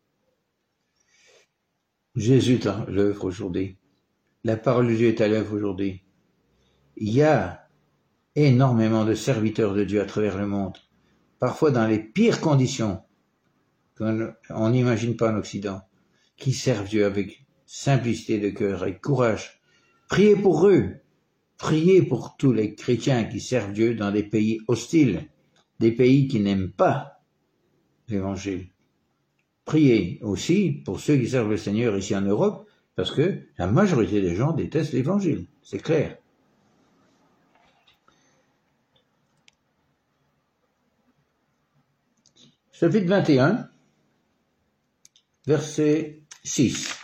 Jésus est à l'œuvre aujourd'hui. La parole de Dieu est à l'œuvre aujourd'hui. Il y a énormément de serviteurs de Dieu à travers le monde, parfois dans les pires conditions qu'on n'imagine pas en Occident, qui servent Dieu avec simplicité de cœur et courage. Priez pour eux. Priez pour tous les chrétiens qui servent Dieu dans des pays hostiles, des pays qui n'aiment pas l'Évangile. Priez aussi pour ceux qui servent le Seigneur ici en Europe, parce que la majorité des gens détestent l'Évangile, c'est clair. Chapitre vingt et un, verset six.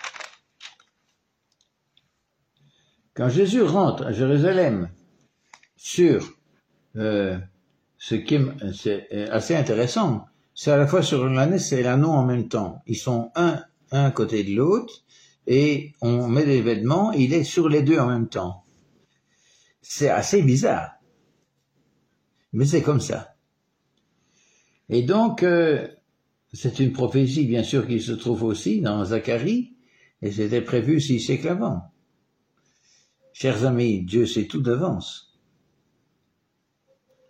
Quand Jésus rentre à Jérusalem sur euh, ce qui est assez intéressant, c'est à la fois sur l'ânesse et l'ânon en même temps. Ils sont un, un à côté de l'autre, et on met des vêtements, il est sur les deux en même temps. C'est assez bizarre, mais c'est comme ça. Et donc, euh, c'est une prophétie, bien sûr, qui se trouve aussi dans Zacharie, et c'était prévu six siècles avant. Chers amis, Dieu sait tout d'avance.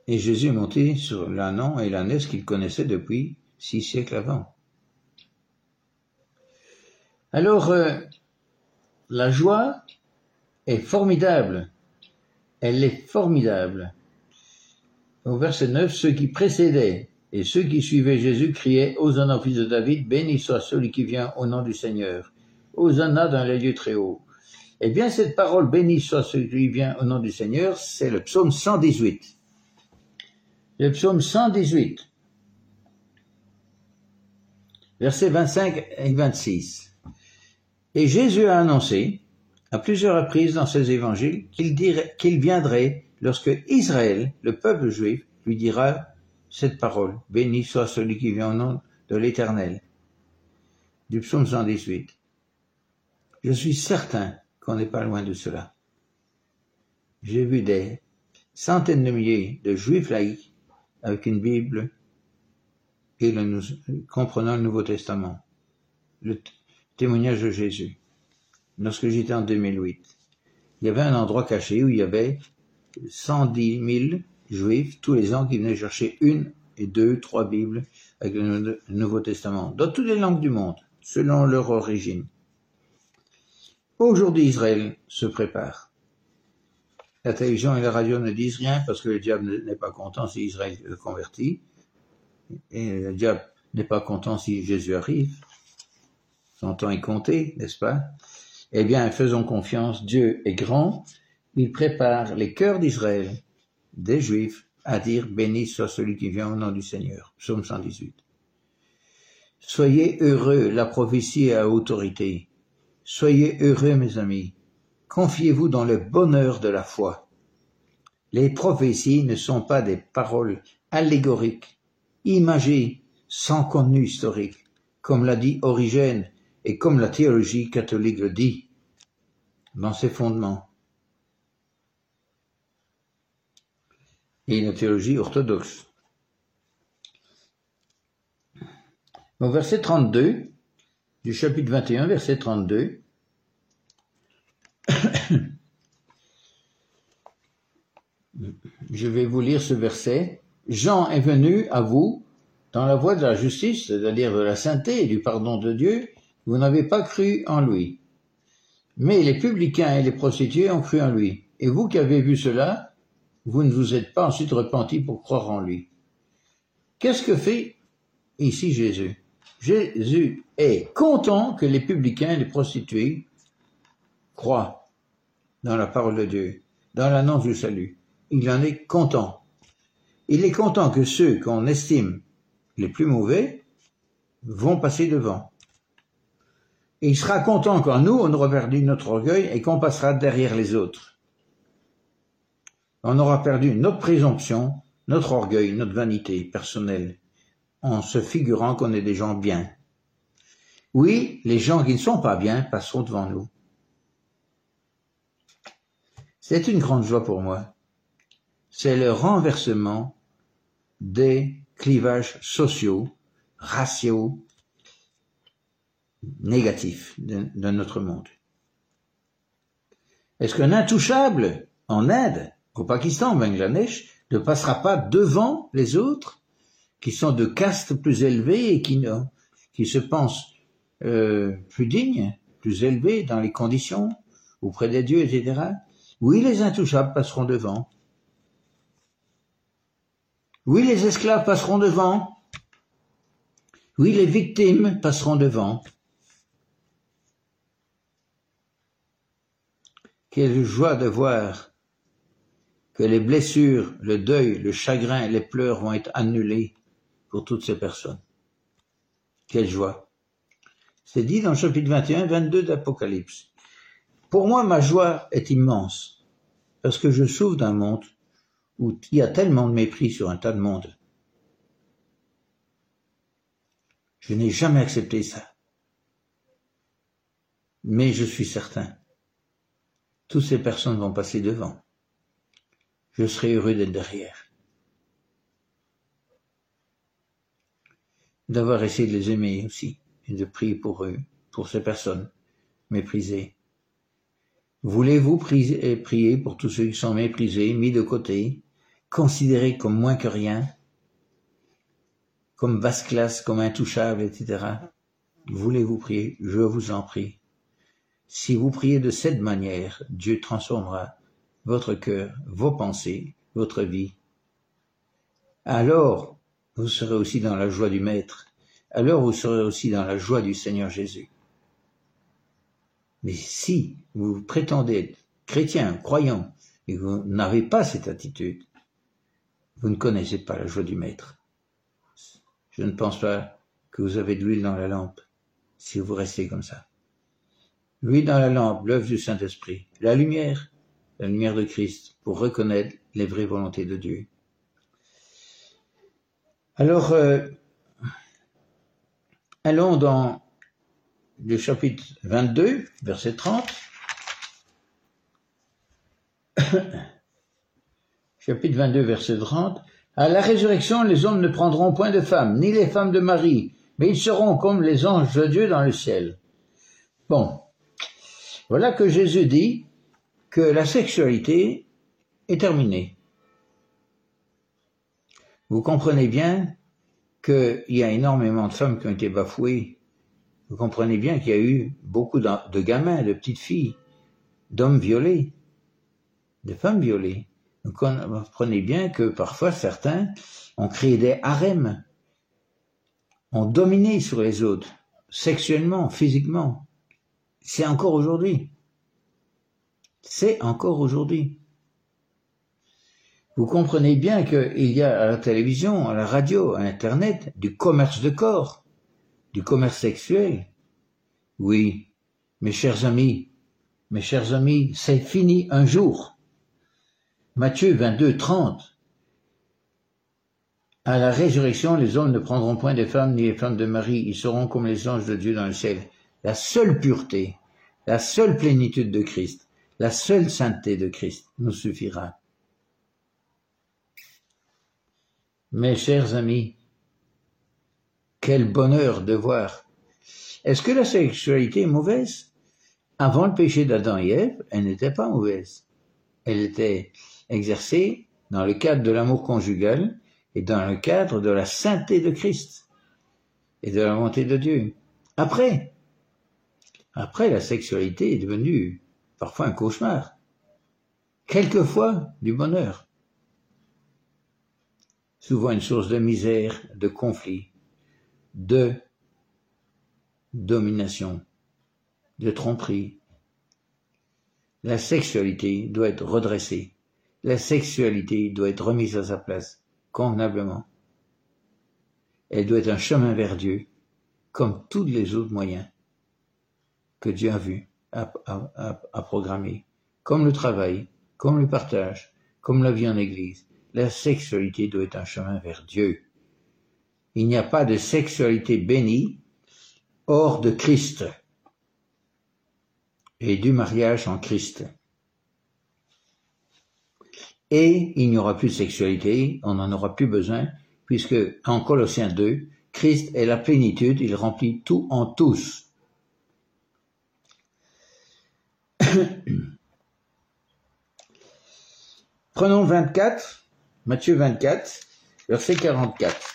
Et Jésus est monté sur l'ânon et l'ânesse qu'il connaissait depuis six siècles avant. Alors, euh, la joie est formidable. Elle est formidable. Au verset neuf, ceux qui précédaient et ceux qui suivaient Jésus criaient « Hosanna, fils de David, béni soit celui qui vient au nom du Seigneur. Hosanna dans les lieux très hauts. » Eh bien, cette parole « béni soit celui qui vient au nom du Seigneur », c'est le psaume cent dix-huit. Le psaume cent dix-huit, versets vingt-cinq et vingt-six. Et Jésus a annoncé, à plusieurs reprises dans ses évangiles, qu'il dirait, qu'il viendrait lorsque Israël, le peuple juif, lui dira cette parole. Béni soit celui qui vient au nom de l'Éternel. Du psaume cent dix-huit. Je suis certain qu'on n'est pas loin de cela. J'ai vu des centaines de milliers de juifs laïcs avec une Bible et le, comprenant le Nouveau Testament. Le témoignage de Jésus. Lorsque j'étais en deux mille huit, il y avait un endroit caché où il y avait cent dix mille juifs tous les ans qui venaient chercher une et deux, trois Bibles avec le Nouveau Testament, dans toutes les langues du monde, selon leur origine. Aujourd'hui, Israël se prépare. La télévision et la radio ne disent rien parce que le diable n'est pas content si Israël se convertit. Et le diable n'est pas content si Jésus arrive. Son temps est compté, n'est-ce pas? Eh bien, faisons confiance, Dieu est grand. Il prépare les cœurs d'Israël, des Juifs, à dire « Béni soit celui qui vient au nom du Seigneur ». Psaume cent dix-huit. Soyez heureux, la prophétie à autorité. Soyez heureux, mes amis. Confiez-vous dans le bonheur de la foi. Les prophéties ne sont pas des paroles allégoriques, imagées, sans contenu historique, comme l'a dit Origène et comme la théologie catholique le dit dans ses fondements. Et la théologie orthodoxe. Au verset trente-deux, du chapitre vingt et un, verset trente-deux, je vais vous lire ce verset. Jean est venu à vous dans la voie de la justice, c'est-à-dire de la sainteté et du pardon de Dieu. Vous n'avez pas cru en lui. Mais les publicains et les prostituées ont cru en lui. Et vous qui avez vu cela, vous ne vous êtes pas ensuite repentis pour croire en lui. Qu'est-ce que fait ici Jésus? Jésus est content que les publicains et les prostituées croient dans la parole de Dieu, dans l'annonce du salut. Il en est content. Il est content que ceux qu'on estime les plus mauvais vont passer devant. Et il sera content quand nous, on aura perdu notre orgueil et qu'on passera derrière les autres. On aura perdu notre présomption, notre orgueil, notre vanité personnelle, en se figurant qu'on est des gens bien. Oui, les gens qui ne sont pas bien passeront devant nous. C'est une grande joie pour moi. C'est le renversement des clivages sociaux, raciaux, négatifs de, de notre monde. Est-ce qu'un intouchable en Inde, au Pakistan, au Bangladesh, ne passera pas devant les autres qui sont de castes plus élevées et qui, qui se pensent euh, plus dignes, plus élevés dans les conditions, auprès des dieux, et cetera. Oui, les intouchables passeront devant. Oui, les esclaves passeront devant. Oui, les victimes passeront devant. Quelle joie de voir que les blessures, le deuil, le chagrin, les pleurs vont être annulés pour toutes ces personnes. Quelle joie. C'est dit dans le chapitre vingt et un, vingt-deux d'Apocalypse. Pour moi, ma joie est immense, parce que je souffre d'un monde où il y a tellement de mépris sur un tas de monde. Je n'ai jamais accepté ça. Mais je suis certain, toutes ces personnes vont passer devant. Je serai heureux d'être derrière. D'avoir essayé de les aimer aussi, et de prier pour eux, pour ces personnes méprisées. Voulez-vous prier pour tous ceux qui sont méprisés, mis de côté, considéré comme moins que rien, comme basse classe, comme intouchable, et cetera. Voulez-vous prier? Je vous en prie. Si vous priez de cette manière, Dieu transformera votre cœur, vos pensées, votre vie. Alors, vous serez aussi dans la joie du Maître. Alors, vous serez aussi dans la joie du Seigneur Jésus. Mais si vous prétendez être chrétien, croyant, et que vous n'avez pas cette attitude, vous ne connaissez pas la joie du Maître. Je ne pense pas que vous avez de l'huile dans la lampe, si vous restez comme ça. L'huile dans la lampe, l'œuvre du Saint-Esprit, la lumière, la lumière de Christ, pour reconnaître les vraies volontés de Dieu. Alors, euh, allons dans le chapitre vingt-deux, verset trente. Chapitre vingt-deux, verset trente. À la résurrection, les hommes ne prendront point de femmes, ni les femmes de Marie, mais ils seront comme les anges de Dieu dans le ciel. Bon, voilà que Jésus dit que la sexualité est terminée. Vous comprenez bien qu'il y a énormément de femmes qui ont été bafouées. Vous comprenez bien qu'il y a eu beaucoup de gamins, de petites filles, d'hommes violés, de femmes violées. Vous comprenez bien que parfois certains ont créé des harems, ont dominé sur les autres, sexuellement, physiquement. C'est encore aujourd'hui. C'est encore aujourd'hui. Vous comprenez bien qu'il y a à la télévision, à la radio, à Internet, du commerce de corps, du commerce sexuel. Oui, mes chers amis, mes chers amis, c'est fini un jour. Matthieu vingt-deux, trente. À la résurrection, les hommes ne prendront point des femmes ni les femmes de Marie, ils seront comme les anges de Dieu dans le ciel. La seule pureté, la seule plénitude de Christ, la seule sainteté de Christ nous suffira. Mes chers amis, quel bonheur de voir. Est-ce que la sexualité est mauvaise? Avant le péché d'Adam et Ève, elle n'était pas mauvaise. Elle était exercée dans le cadre de l'amour conjugal et dans le cadre de la sainteté de Christ et de la volonté de Dieu. Après, après la sexualité est devenue parfois un cauchemar, quelquefois du bonheur, souvent une source de misère, de conflit, de domination, de tromperie. La sexualité doit être redressée. La sexualité doit être remise à sa place, convenablement. Elle doit être un chemin vers Dieu, comme tous les autres moyens que Dieu a vus, a, a, a, a programmés, comme le travail, comme le partage, comme la vie en Église. La sexualité doit être un chemin vers Dieu. Il n'y a pas de sexualité bénie hors de Christ et du mariage en Christ. Et il n'y aura plus de sexualité, on n'en aura plus besoin, puisque en Colossiens deux, Christ est la plénitude, il remplit tout en tous. Prenons vingt-quatre, Matthieu vingt-quatre, verset quarante-quatre.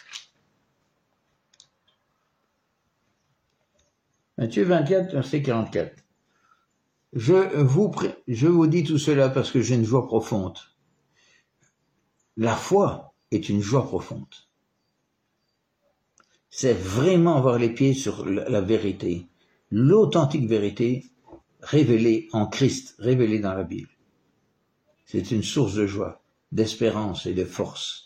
Matthieu vingt-quatre, verset quarante-quatre. Je vous, je vous dis tout cela parce que j'ai une joie profonde. La foi est une joie profonde. C'est vraiment avoir les pieds sur la vérité, l'authentique vérité révélée en Christ, révélée dans la Bible. C'est une source de joie, d'espérance et de force.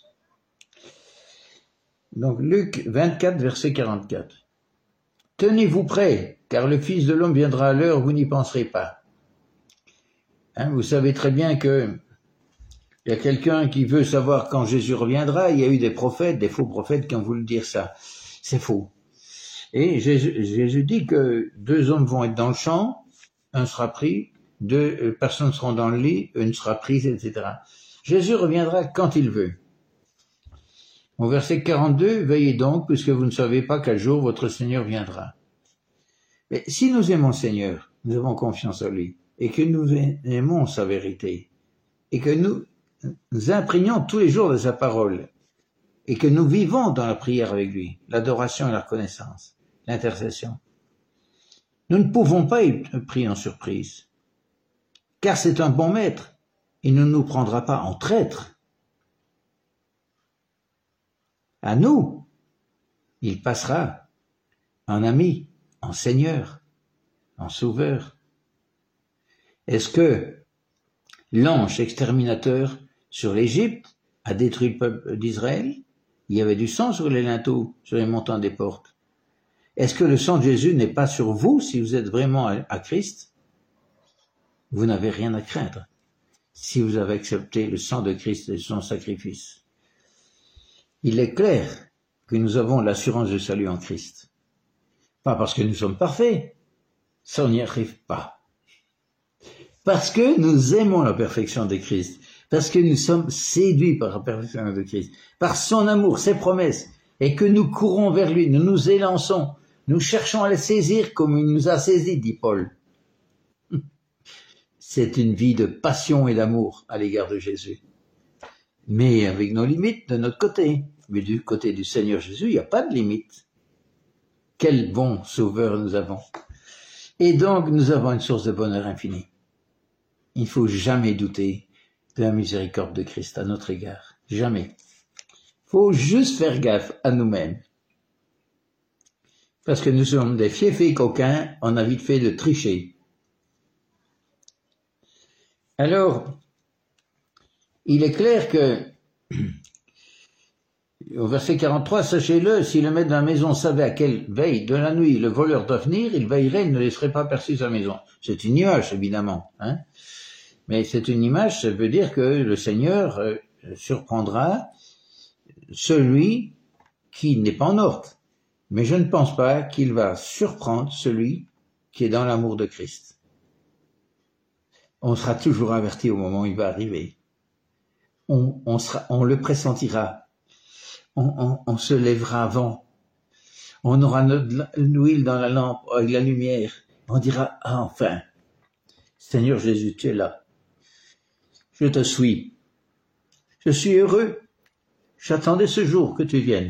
Donc Luc vingt-quatre, verset quarante-quatre. Tenez-vous prêts, car le Fils de l'homme viendra à l'heure où vous n'y penserez pas. Hein, vous savez très bien que il y a quelqu'un qui veut savoir quand Jésus reviendra. Il y a eu des prophètes, des faux prophètes qui ont voulu dire ça. C'est faux. Et Jésus, Jésus dit que deux hommes vont être dans le champ, un sera pris, deux personnes seront dans le lit, une sera prise, et cetera. Jésus reviendra quand il veut. Au verset quarante-deux, veillez donc, puisque vous ne savez pas quel jour votre Seigneur viendra. Mais si nous aimons le Seigneur, nous avons confiance en lui, et que nous aimons sa vérité, et que nous nous imprégnons tous les jours de sa parole et que nous vivons dans la prière avec lui, l'adoration et la reconnaissance, l'intercession. Nous ne pouvons pas être pris en surprise, car c'est un bon maître. Il ne nous prendra pas en traître. À nous, il passera en ami, en seigneur, en sauveur. Est-ce que l'ange exterminateur sur l'Égypte a détruit le peuple d'Israël? Il y avait du sang sur les linteaux, sur les montants des portes. Est-ce que le sang de Jésus n'est pas sur vous si vous êtes vraiment à Christ? Vous n'avez rien à craindre si vous avez accepté le sang de Christ et son sacrifice. Il est clair que nous avons l'assurance du salut en Christ. Pas parce que nous sommes parfaits, ça on n'y arrive pas. Parce que nous aimons la perfection de Christ, parce que nous sommes séduits par la perfection de Christ, par son amour, ses promesses, et que nous courons vers lui, nous nous élançons, nous cherchons à les saisir comme il nous a saisis, dit Paul. C'est une vie de passion et d'amour à l'égard de Jésus. Mais avec nos limites de notre côté. Mais du côté du Seigneur Jésus, il n'y a pas de limite. Quel bon sauveur nous avons. Et donc, nous avons une source de bonheur infini. Il ne faut jamais douter de la miséricorde de Christ à notre égard. Jamais. Il faut juste faire gaffe à nous-mêmes. Parce que nous sommes des fiefés coquins, on a vite fait de tricher. Alors, il est clair que, au verset quarante-trois, sachez-le, si le maître de la maison savait à quelle veille de la nuit le voleur doit venir, il veillerait, il ne laisserait pas percer sa maison. C'est une image, évidemment, hein. Mais c'est une image, ça veut dire que le Seigneur euh, surprendra celui qui n'est pas en ordre. Mais je ne pense pas qu'il va surprendre celui qui est dans l'amour de Christ. On sera toujours averti au moment où il va arriver. On, on, sera, on le pressentira. On, on, on se lèvera avant. On aura notre, l'huile dans la lampe avec la lumière. On dira, ah, enfin, Seigneur Jésus, tu es là. Je te suis. Je suis heureux. J'attendais ce jour que tu viennes.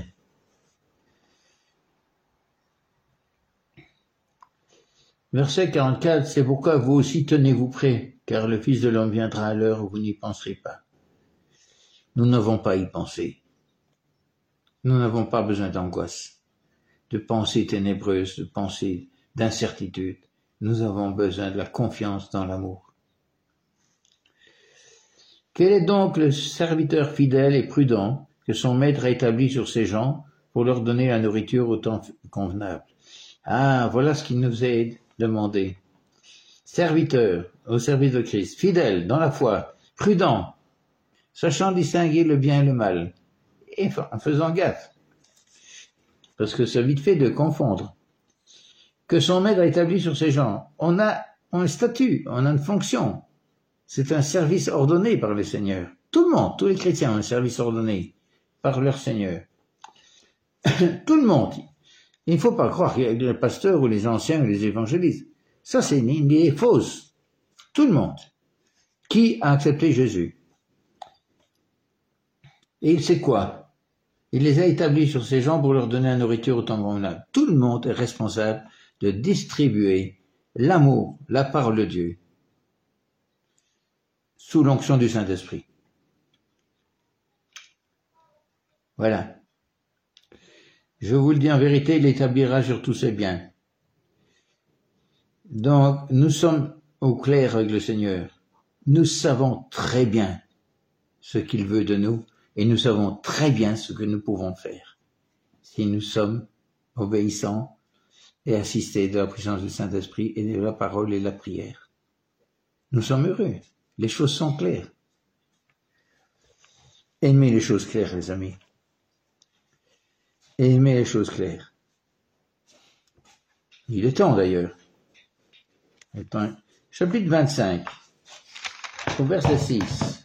Verset quarante-quatre, c'est pourquoi vous aussi tenez-vous prêts, car le Fils de l'homme viendra à l'heure où vous n'y penserez pas. Nous n'avons pas à y penser. Nous n'avons pas besoin d'angoisse, de pensées ténébreuses, de pensées d'incertitude. Nous avons besoin de la confiance dans l'amour. Quel est donc le serviteur fidèle et prudent que son maître a établi sur ses gens pour leur donner la nourriture au temps convenable? Ah, voilà ce qu'il nous est demandé. Serviteur au service de Christ, fidèle dans la foi, prudent, sachant distinguer le bien et le mal, et en faisant gaffe, parce que c'est vite fait de confondre, que son maître a établi sur ses gens. On a un statut, on a une fonction, c'est un service ordonné par le Seigneur. Tout le monde, tous les chrétiens ont un service ordonné par leur Seigneur. Tout le monde. Il ne faut pas croire que les pasteurs ou les anciens ou les évangélistes. Ça, c'est une idée fausse. Tout le monde qui a accepté Jésus. Et il sait quoi? Il les a établis sur ces gens pour leur donner la nourriture au temps convenable. Tout le monde est responsable de distribuer l'amour, la parole de Dieu, sous l'onction du Saint-Esprit. Voilà. Je vous le dis en vérité, il établira sur tous ses biens. Donc, nous sommes au clair avec le Seigneur. Nous savons très bien ce qu'il veut de nous et nous savons très bien ce que nous pouvons faire si nous sommes obéissants et assistés de la puissance du Saint-Esprit et de la parole et de la prière. Nous sommes heureux. Les choses sont claires. Aimez les choses claires, les amis. Aimez les choses claires. Il est temps d'ailleurs. Chapitre vingt-cinq, au verset six.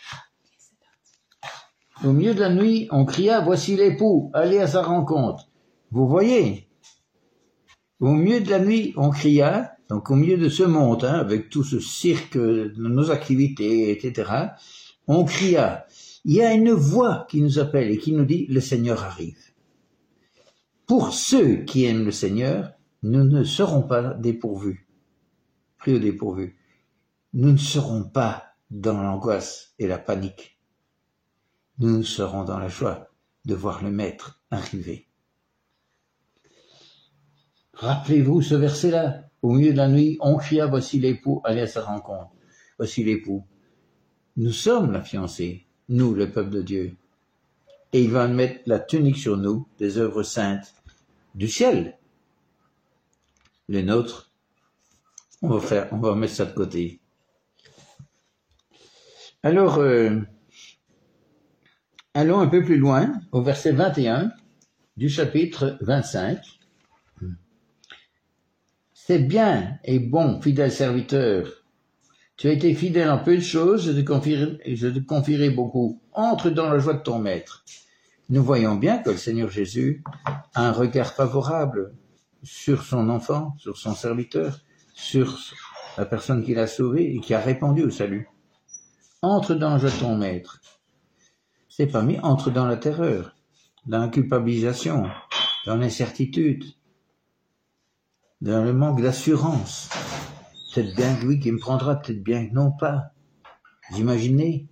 Au milieu de la nuit, on cria, voici l'époux, allez à sa rencontre. Vous voyez, au milieu de la nuit, on cria, donc au milieu de ce monde, hein, avec tout ce cirque de nos activités, et cetera, On cria. Il y a une voix qui nous appelle et qui nous dit, le Seigneur arrive. Pour ceux qui aiment le Seigneur, nous ne serons pas dépourvus. Pris au dépourvu. Nous ne serons pas dans l'angoisse et la panique. Nous serons dans la joie de voir le Maître arriver. Rappelez-vous ce verset-là. Au milieu de la nuit, on cria, voici l'époux, allez à sa rencontre. Voici l'époux. Nous sommes la fiancée, nous, le peuple de Dieu. Et il va mettre la tunique sur nous, des œuvres saintes du ciel. Les nôtres, on va faire, on va mettre ça de côté. Alors, euh, allons un peu plus loin, au verset vingt et un du chapitre vingt-cinq. C'est bien et bon, fidèle serviteur. Tu as été fidèle en peu de choses, je te confierai, je te confierai beaucoup. Entre dans la joie de ton maître. Nous voyons bien que le Seigneur Jésus a un regard favorable sur son enfant, sur son serviteur, sur la personne qu'il a sauvée et qui a répondu au salut. Entre dans la joie de ton maître. C'est pas mis entre dans la terreur, dans la culpabilisation, dans l'incertitude, dans le manque d'assurance. Peut-être bien que oui qui me prendra, peut-être bien que non pas. Vous imaginez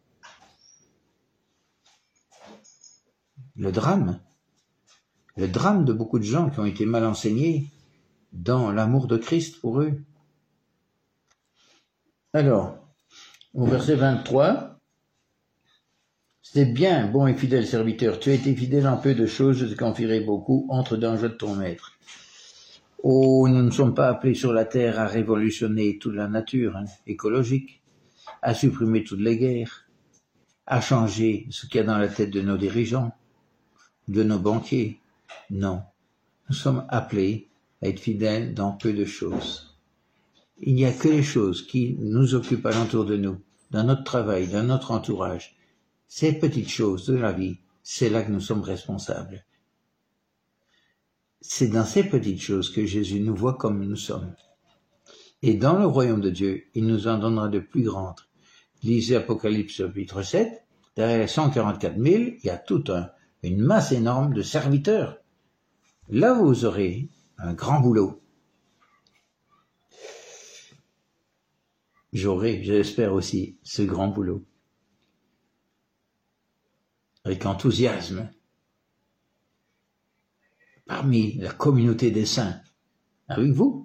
le drame, le drame de beaucoup de gens qui ont été mal enseignés dans l'amour de Christ pour eux. Alors, au verset vingt-trois, c'est bien, bon et fidèle serviteur, tu as été fidèle en peu de choses, je te confierai beaucoup, entre dans le jeu de ton maître. Oh, nous ne sommes pas appelés sur la terre à révolutionner toute la nature hein, écologique, à supprimer toutes les guerres, à changer ce qu'il y a dans la tête de nos dirigeants, de nos banquiers. Non, nous sommes appelés à être fidèles dans peu de choses. Il n'y a que les choses qui nous occupent alentour de nous, dans notre travail, dans notre entourage. Ces petites choses de la vie, c'est là que nous sommes responsables. C'est dans ces petites choses que Jésus nous voit comme nous sommes. Et dans le royaume de Dieu, il nous en donnera de plus grandes. Lisez Apocalypse chapitre sept, derrière les cent quarante-quatre mille, il y a toute un, une masse énorme de serviteurs. Là, vous aurez un grand boulot. J'aurai, j'espère aussi, ce grand boulot. Avec enthousiasme. Parmi la communauté des saints, avec vous.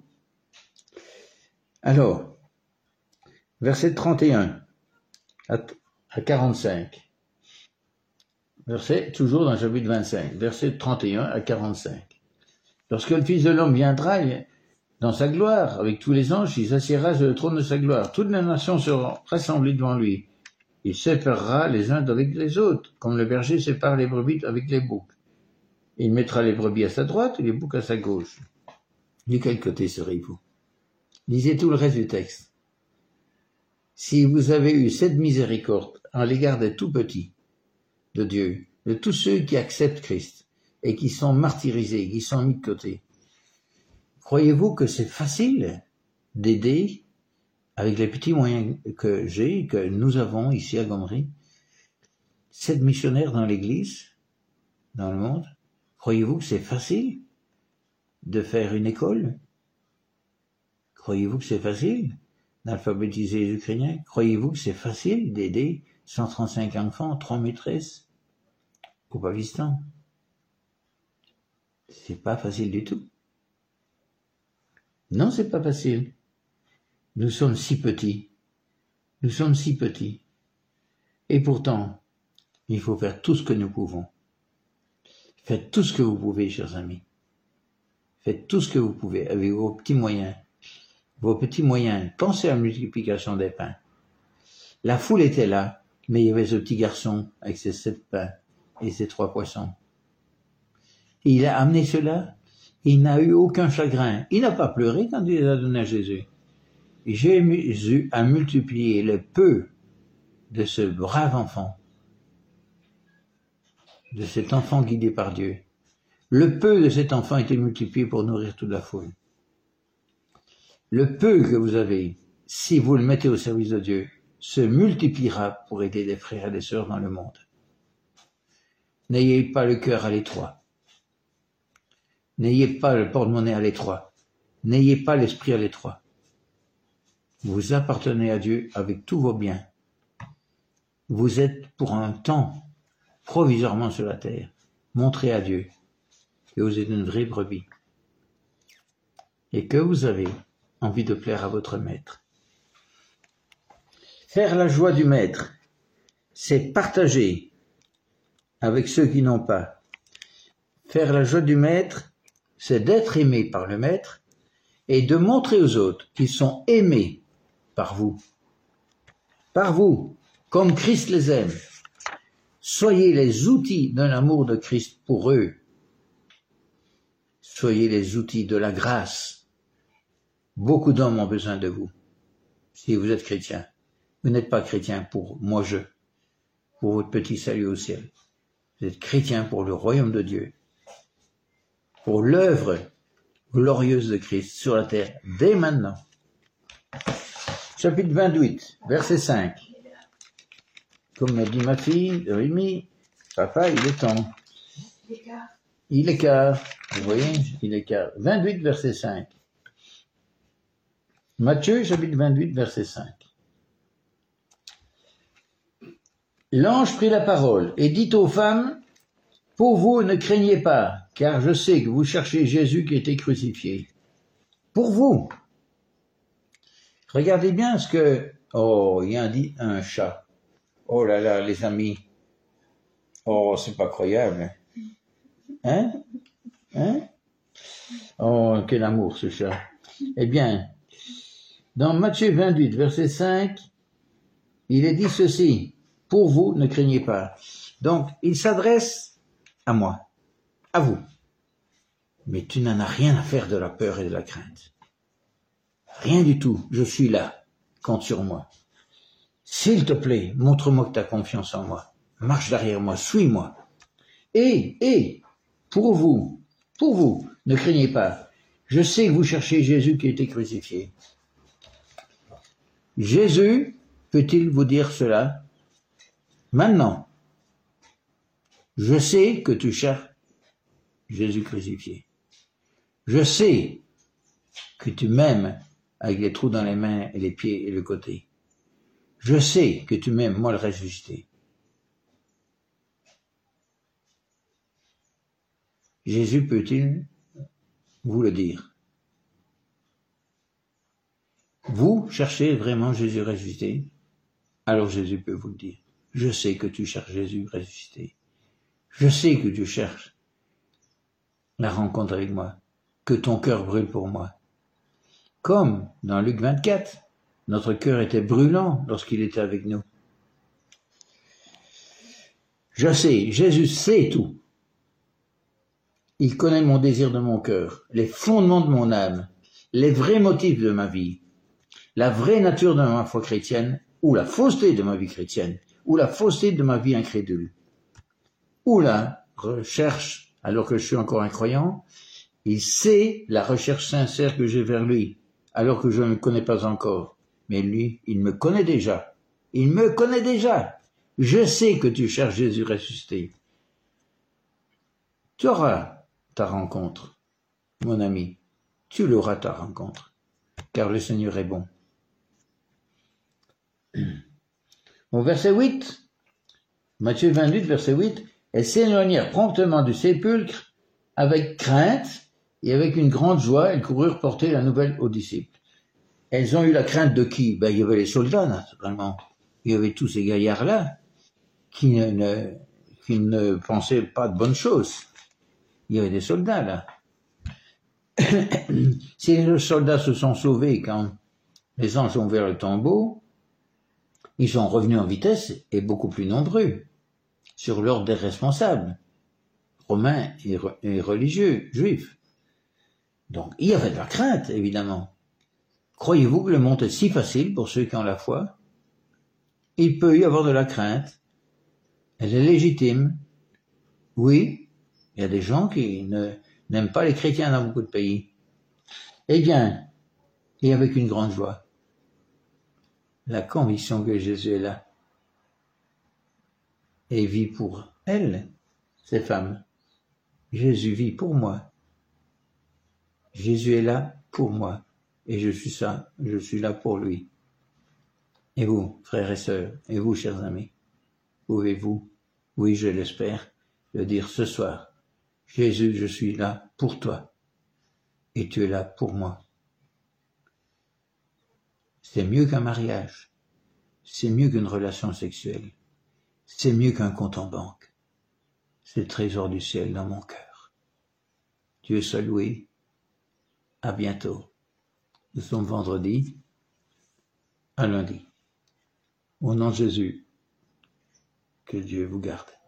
Alors, verset trente et un à quarante-cinq. Verset, toujours dans le chapitre vingt-cinq, verset trente et un à quarante-cinq. Lorsque le Fils de l'homme viendra dans sa gloire, avec tous les anges, il s'assiera sur le trône de sa gloire. Toutes les nations seront rassemblées devant lui. Il séparera les uns d'avec les autres, comme le berger sépare les brebis avec les boucs. Il mettra les brebis à sa droite et les boucs à sa gauche. De quel côté serez-vous? Lisez tout le reste du texte. Si vous avez eu cette miséricorde en l'égard des tout petits de Dieu, de tous ceux qui acceptent Christ et qui sont martyrisés, qui sont mis de côté, croyez-vous que c'est facile d'aider avec les petits moyens que j'ai, que nous avons ici à Gomery, sept missionnaires dans l'Église, dans le monde? Croyez-vous que c'est facile de faire une école? Croyez-vous que c'est facile d'alphabétiser les Ukrainiens? Croyez-vous que c'est facile d'aider cent trente-cinq enfants, trois maîtresses au Pakistan? C'est pas facile du tout. Non, c'est pas facile. Nous sommes si petits. Nous sommes si petits. Et pourtant, il faut faire tout ce que nous pouvons. Faites tout ce que vous pouvez, chers amis. Faites tout ce que vous pouvez avec vos petits moyens. Vos petits moyens. Pensez à la multiplication des pains. La foule était là, mais il y avait ce petit garçon avec ses sept pains et ses trois poissons. Et il a amené cela. Il n'a eu aucun chagrin. Il n'a pas pleuré quand il les a donnés à Jésus. Et Jésus a multiplié le peu de ce brave enfant, de cet enfant guidé par Dieu. Le peu de cet enfant a été multiplié pour nourrir toute la foule. Le peu que vous avez, si vous le mettez au service de Dieu, se multipliera pour aider des frères et des sœurs dans le monde. N'ayez pas le cœur à l'étroit. N'ayez pas le porte-monnaie à l'étroit. N'ayez pas l'esprit à l'étroit. Vous appartenez à Dieu avec tous vos biens. Vous êtes pour un temps provisoirement sur la terre. Montrez à Dieu que vous êtes une vraie brebis et que vous avez envie de plaire à votre maître. Faire la joie du maître, c'est partager avec ceux qui n'ont pas. Faire la joie du maître, c'est d'être aimé par le maître et de montrer aux autres qu'ils sont aimés par vous. Par vous, comme Christ les aime. Soyez les outils d'un amour de Christ pour eux. Soyez les outils de la grâce. Beaucoup d'hommes ont besoin de vous. Si vous êtes chrétien, vous n'êtes pas chrétien pour moi je, pour votre petit salut au ciel. Vous êtes chrétien pour le royaume de Dieu, pour l'œuvre glorieuse de Christ sur la terre, dès maintenant. Chapitre vingt-huit, verset cinq. Comme m'a dit ma fille, Rémi, papa, il est temps. Il est quart. Vous voyez, il est quart. vingt-huit, verset cinq. Matthieu, chapitre vingt-huit, verset cinq. L'ange prit la parole et dit aux femmes, « Pour vous, ne craignez pas, car je sais que vous cherchez Jésus qui a été crucifié. » Pour vous. Regardez bien ce que... Oh, il y a dit un chat. Oh là là, les amis. Oh, c'est pas croyable. Hein? Hein? Oh, quel amour, ce chat. Eh bien, dans Matthieu vingt-huit, verset cinq, il est dit ceci. Pour vous, ne craignez pas. Donc, il s'adresse à moi, à vous. Mais tu n'en as rien à faire de la peur et de la crainte. Rien du tout. Je suis là. Compte sur moi. S'il te plaît, montre-moi que tu as confiance en moi. Marche derrière moi, suis-moi. Et, et, pour vous, pour vous, ne craignez pas. Je sais que vous cherchez Jésus qui a été crucifié. Jésus peut-il vous dire cela? Maintenant, je sais que tu cherches Jésus crucifié. Je sais que tu m'aimes avec les trous dans les mains et les pieds et le côté. Je sais que tu m'aimes, moi le ressuscité. Jésus peut-il vous le dire? Vous cherchez vraiment Jésus ressuscité? Alors Jésus peut vous le dire. Je sais que tu cherches Jésus ressuscité. Je sais que tu cherches la rencontre avec moi, que ton cœur brûle pour moi. Comme dans Luc vingt-quatre, notre cœur était brûlant lorsqu'il était avec nous. Je sais, Jésus sait tout. Il connaît mon désir de mon cœur, les fondements de mon âme, les vrais motifs de ma vie, la vraie nature de ma foi chrétienne, ou la fausseté de ma vie chrétienne, ou la fausseté de ma vie incrédule, ou la recherche, alors que je suis encore incroyant, il sait la recherche sincère que j'ai vers lui, alors que je ne le connais pas encore. Mais lui, il me connaît déjà. Il me connaît déjà. Je sais que tu cherches Jésus ressuscité. Tu auras ta rencontre, mon ami. Tu l'auras ta rencontre, car le Seigneur est bon. Au verset huit, Matthieu vingt-huit, verset huit, elles s'éloignèrent promptement du sépulcre avec crainte et avec une grande joie, elles coururent porter la nouvelle aux disciples. Elles ont eu la crainte de qui? Ben, il y avait les soldats, naturellement. Il y avait tous ces gaillards-là qui ne, ne, qui ne pensaient pas de bonnes choses. Il y avait des soldats, là. Si les soldats se sont sauvés quand les anges ont ouvert le tombeau, ils sont revenus en vitesse et beaucoup plus nombreux sur l'ordre des responsables, romains et, re, et religieux, juifs. Donc, il y avait de la crainte, évidemment. Croyez-vous que le monde est si facile pour ceux qui ont la foi? Il peut y avoir de la crainte. Elle est légitime. Oui, il y a des gens qui ne, n'aiment pas les chrétiens dans beaucoup de pays. Eh bien, et avec une grande joie. la conviction que Jésus est là et vit pour elles, ces femmes. Jésus vit pour moi. Jésus est là pour moi et je suis ça, je suis là pour lui. Et vous, frères et sœurs, et vous, chers amis, pouvez-vous, oui, je l'espère, le dire ce soir. Jésus, je suis là pour toi et tu es là pour moi. C'est mieux qu'un mariage, c'est mieux qu'une relation sexuelle, c'est mieux qu'un compte en banque. C'est le trésor du ciel dans mon cœur. Dieu soit loué. À bientôt. Nous sommes vendredi, à lundi. Au nom de Jésus, que Dieu vous garde.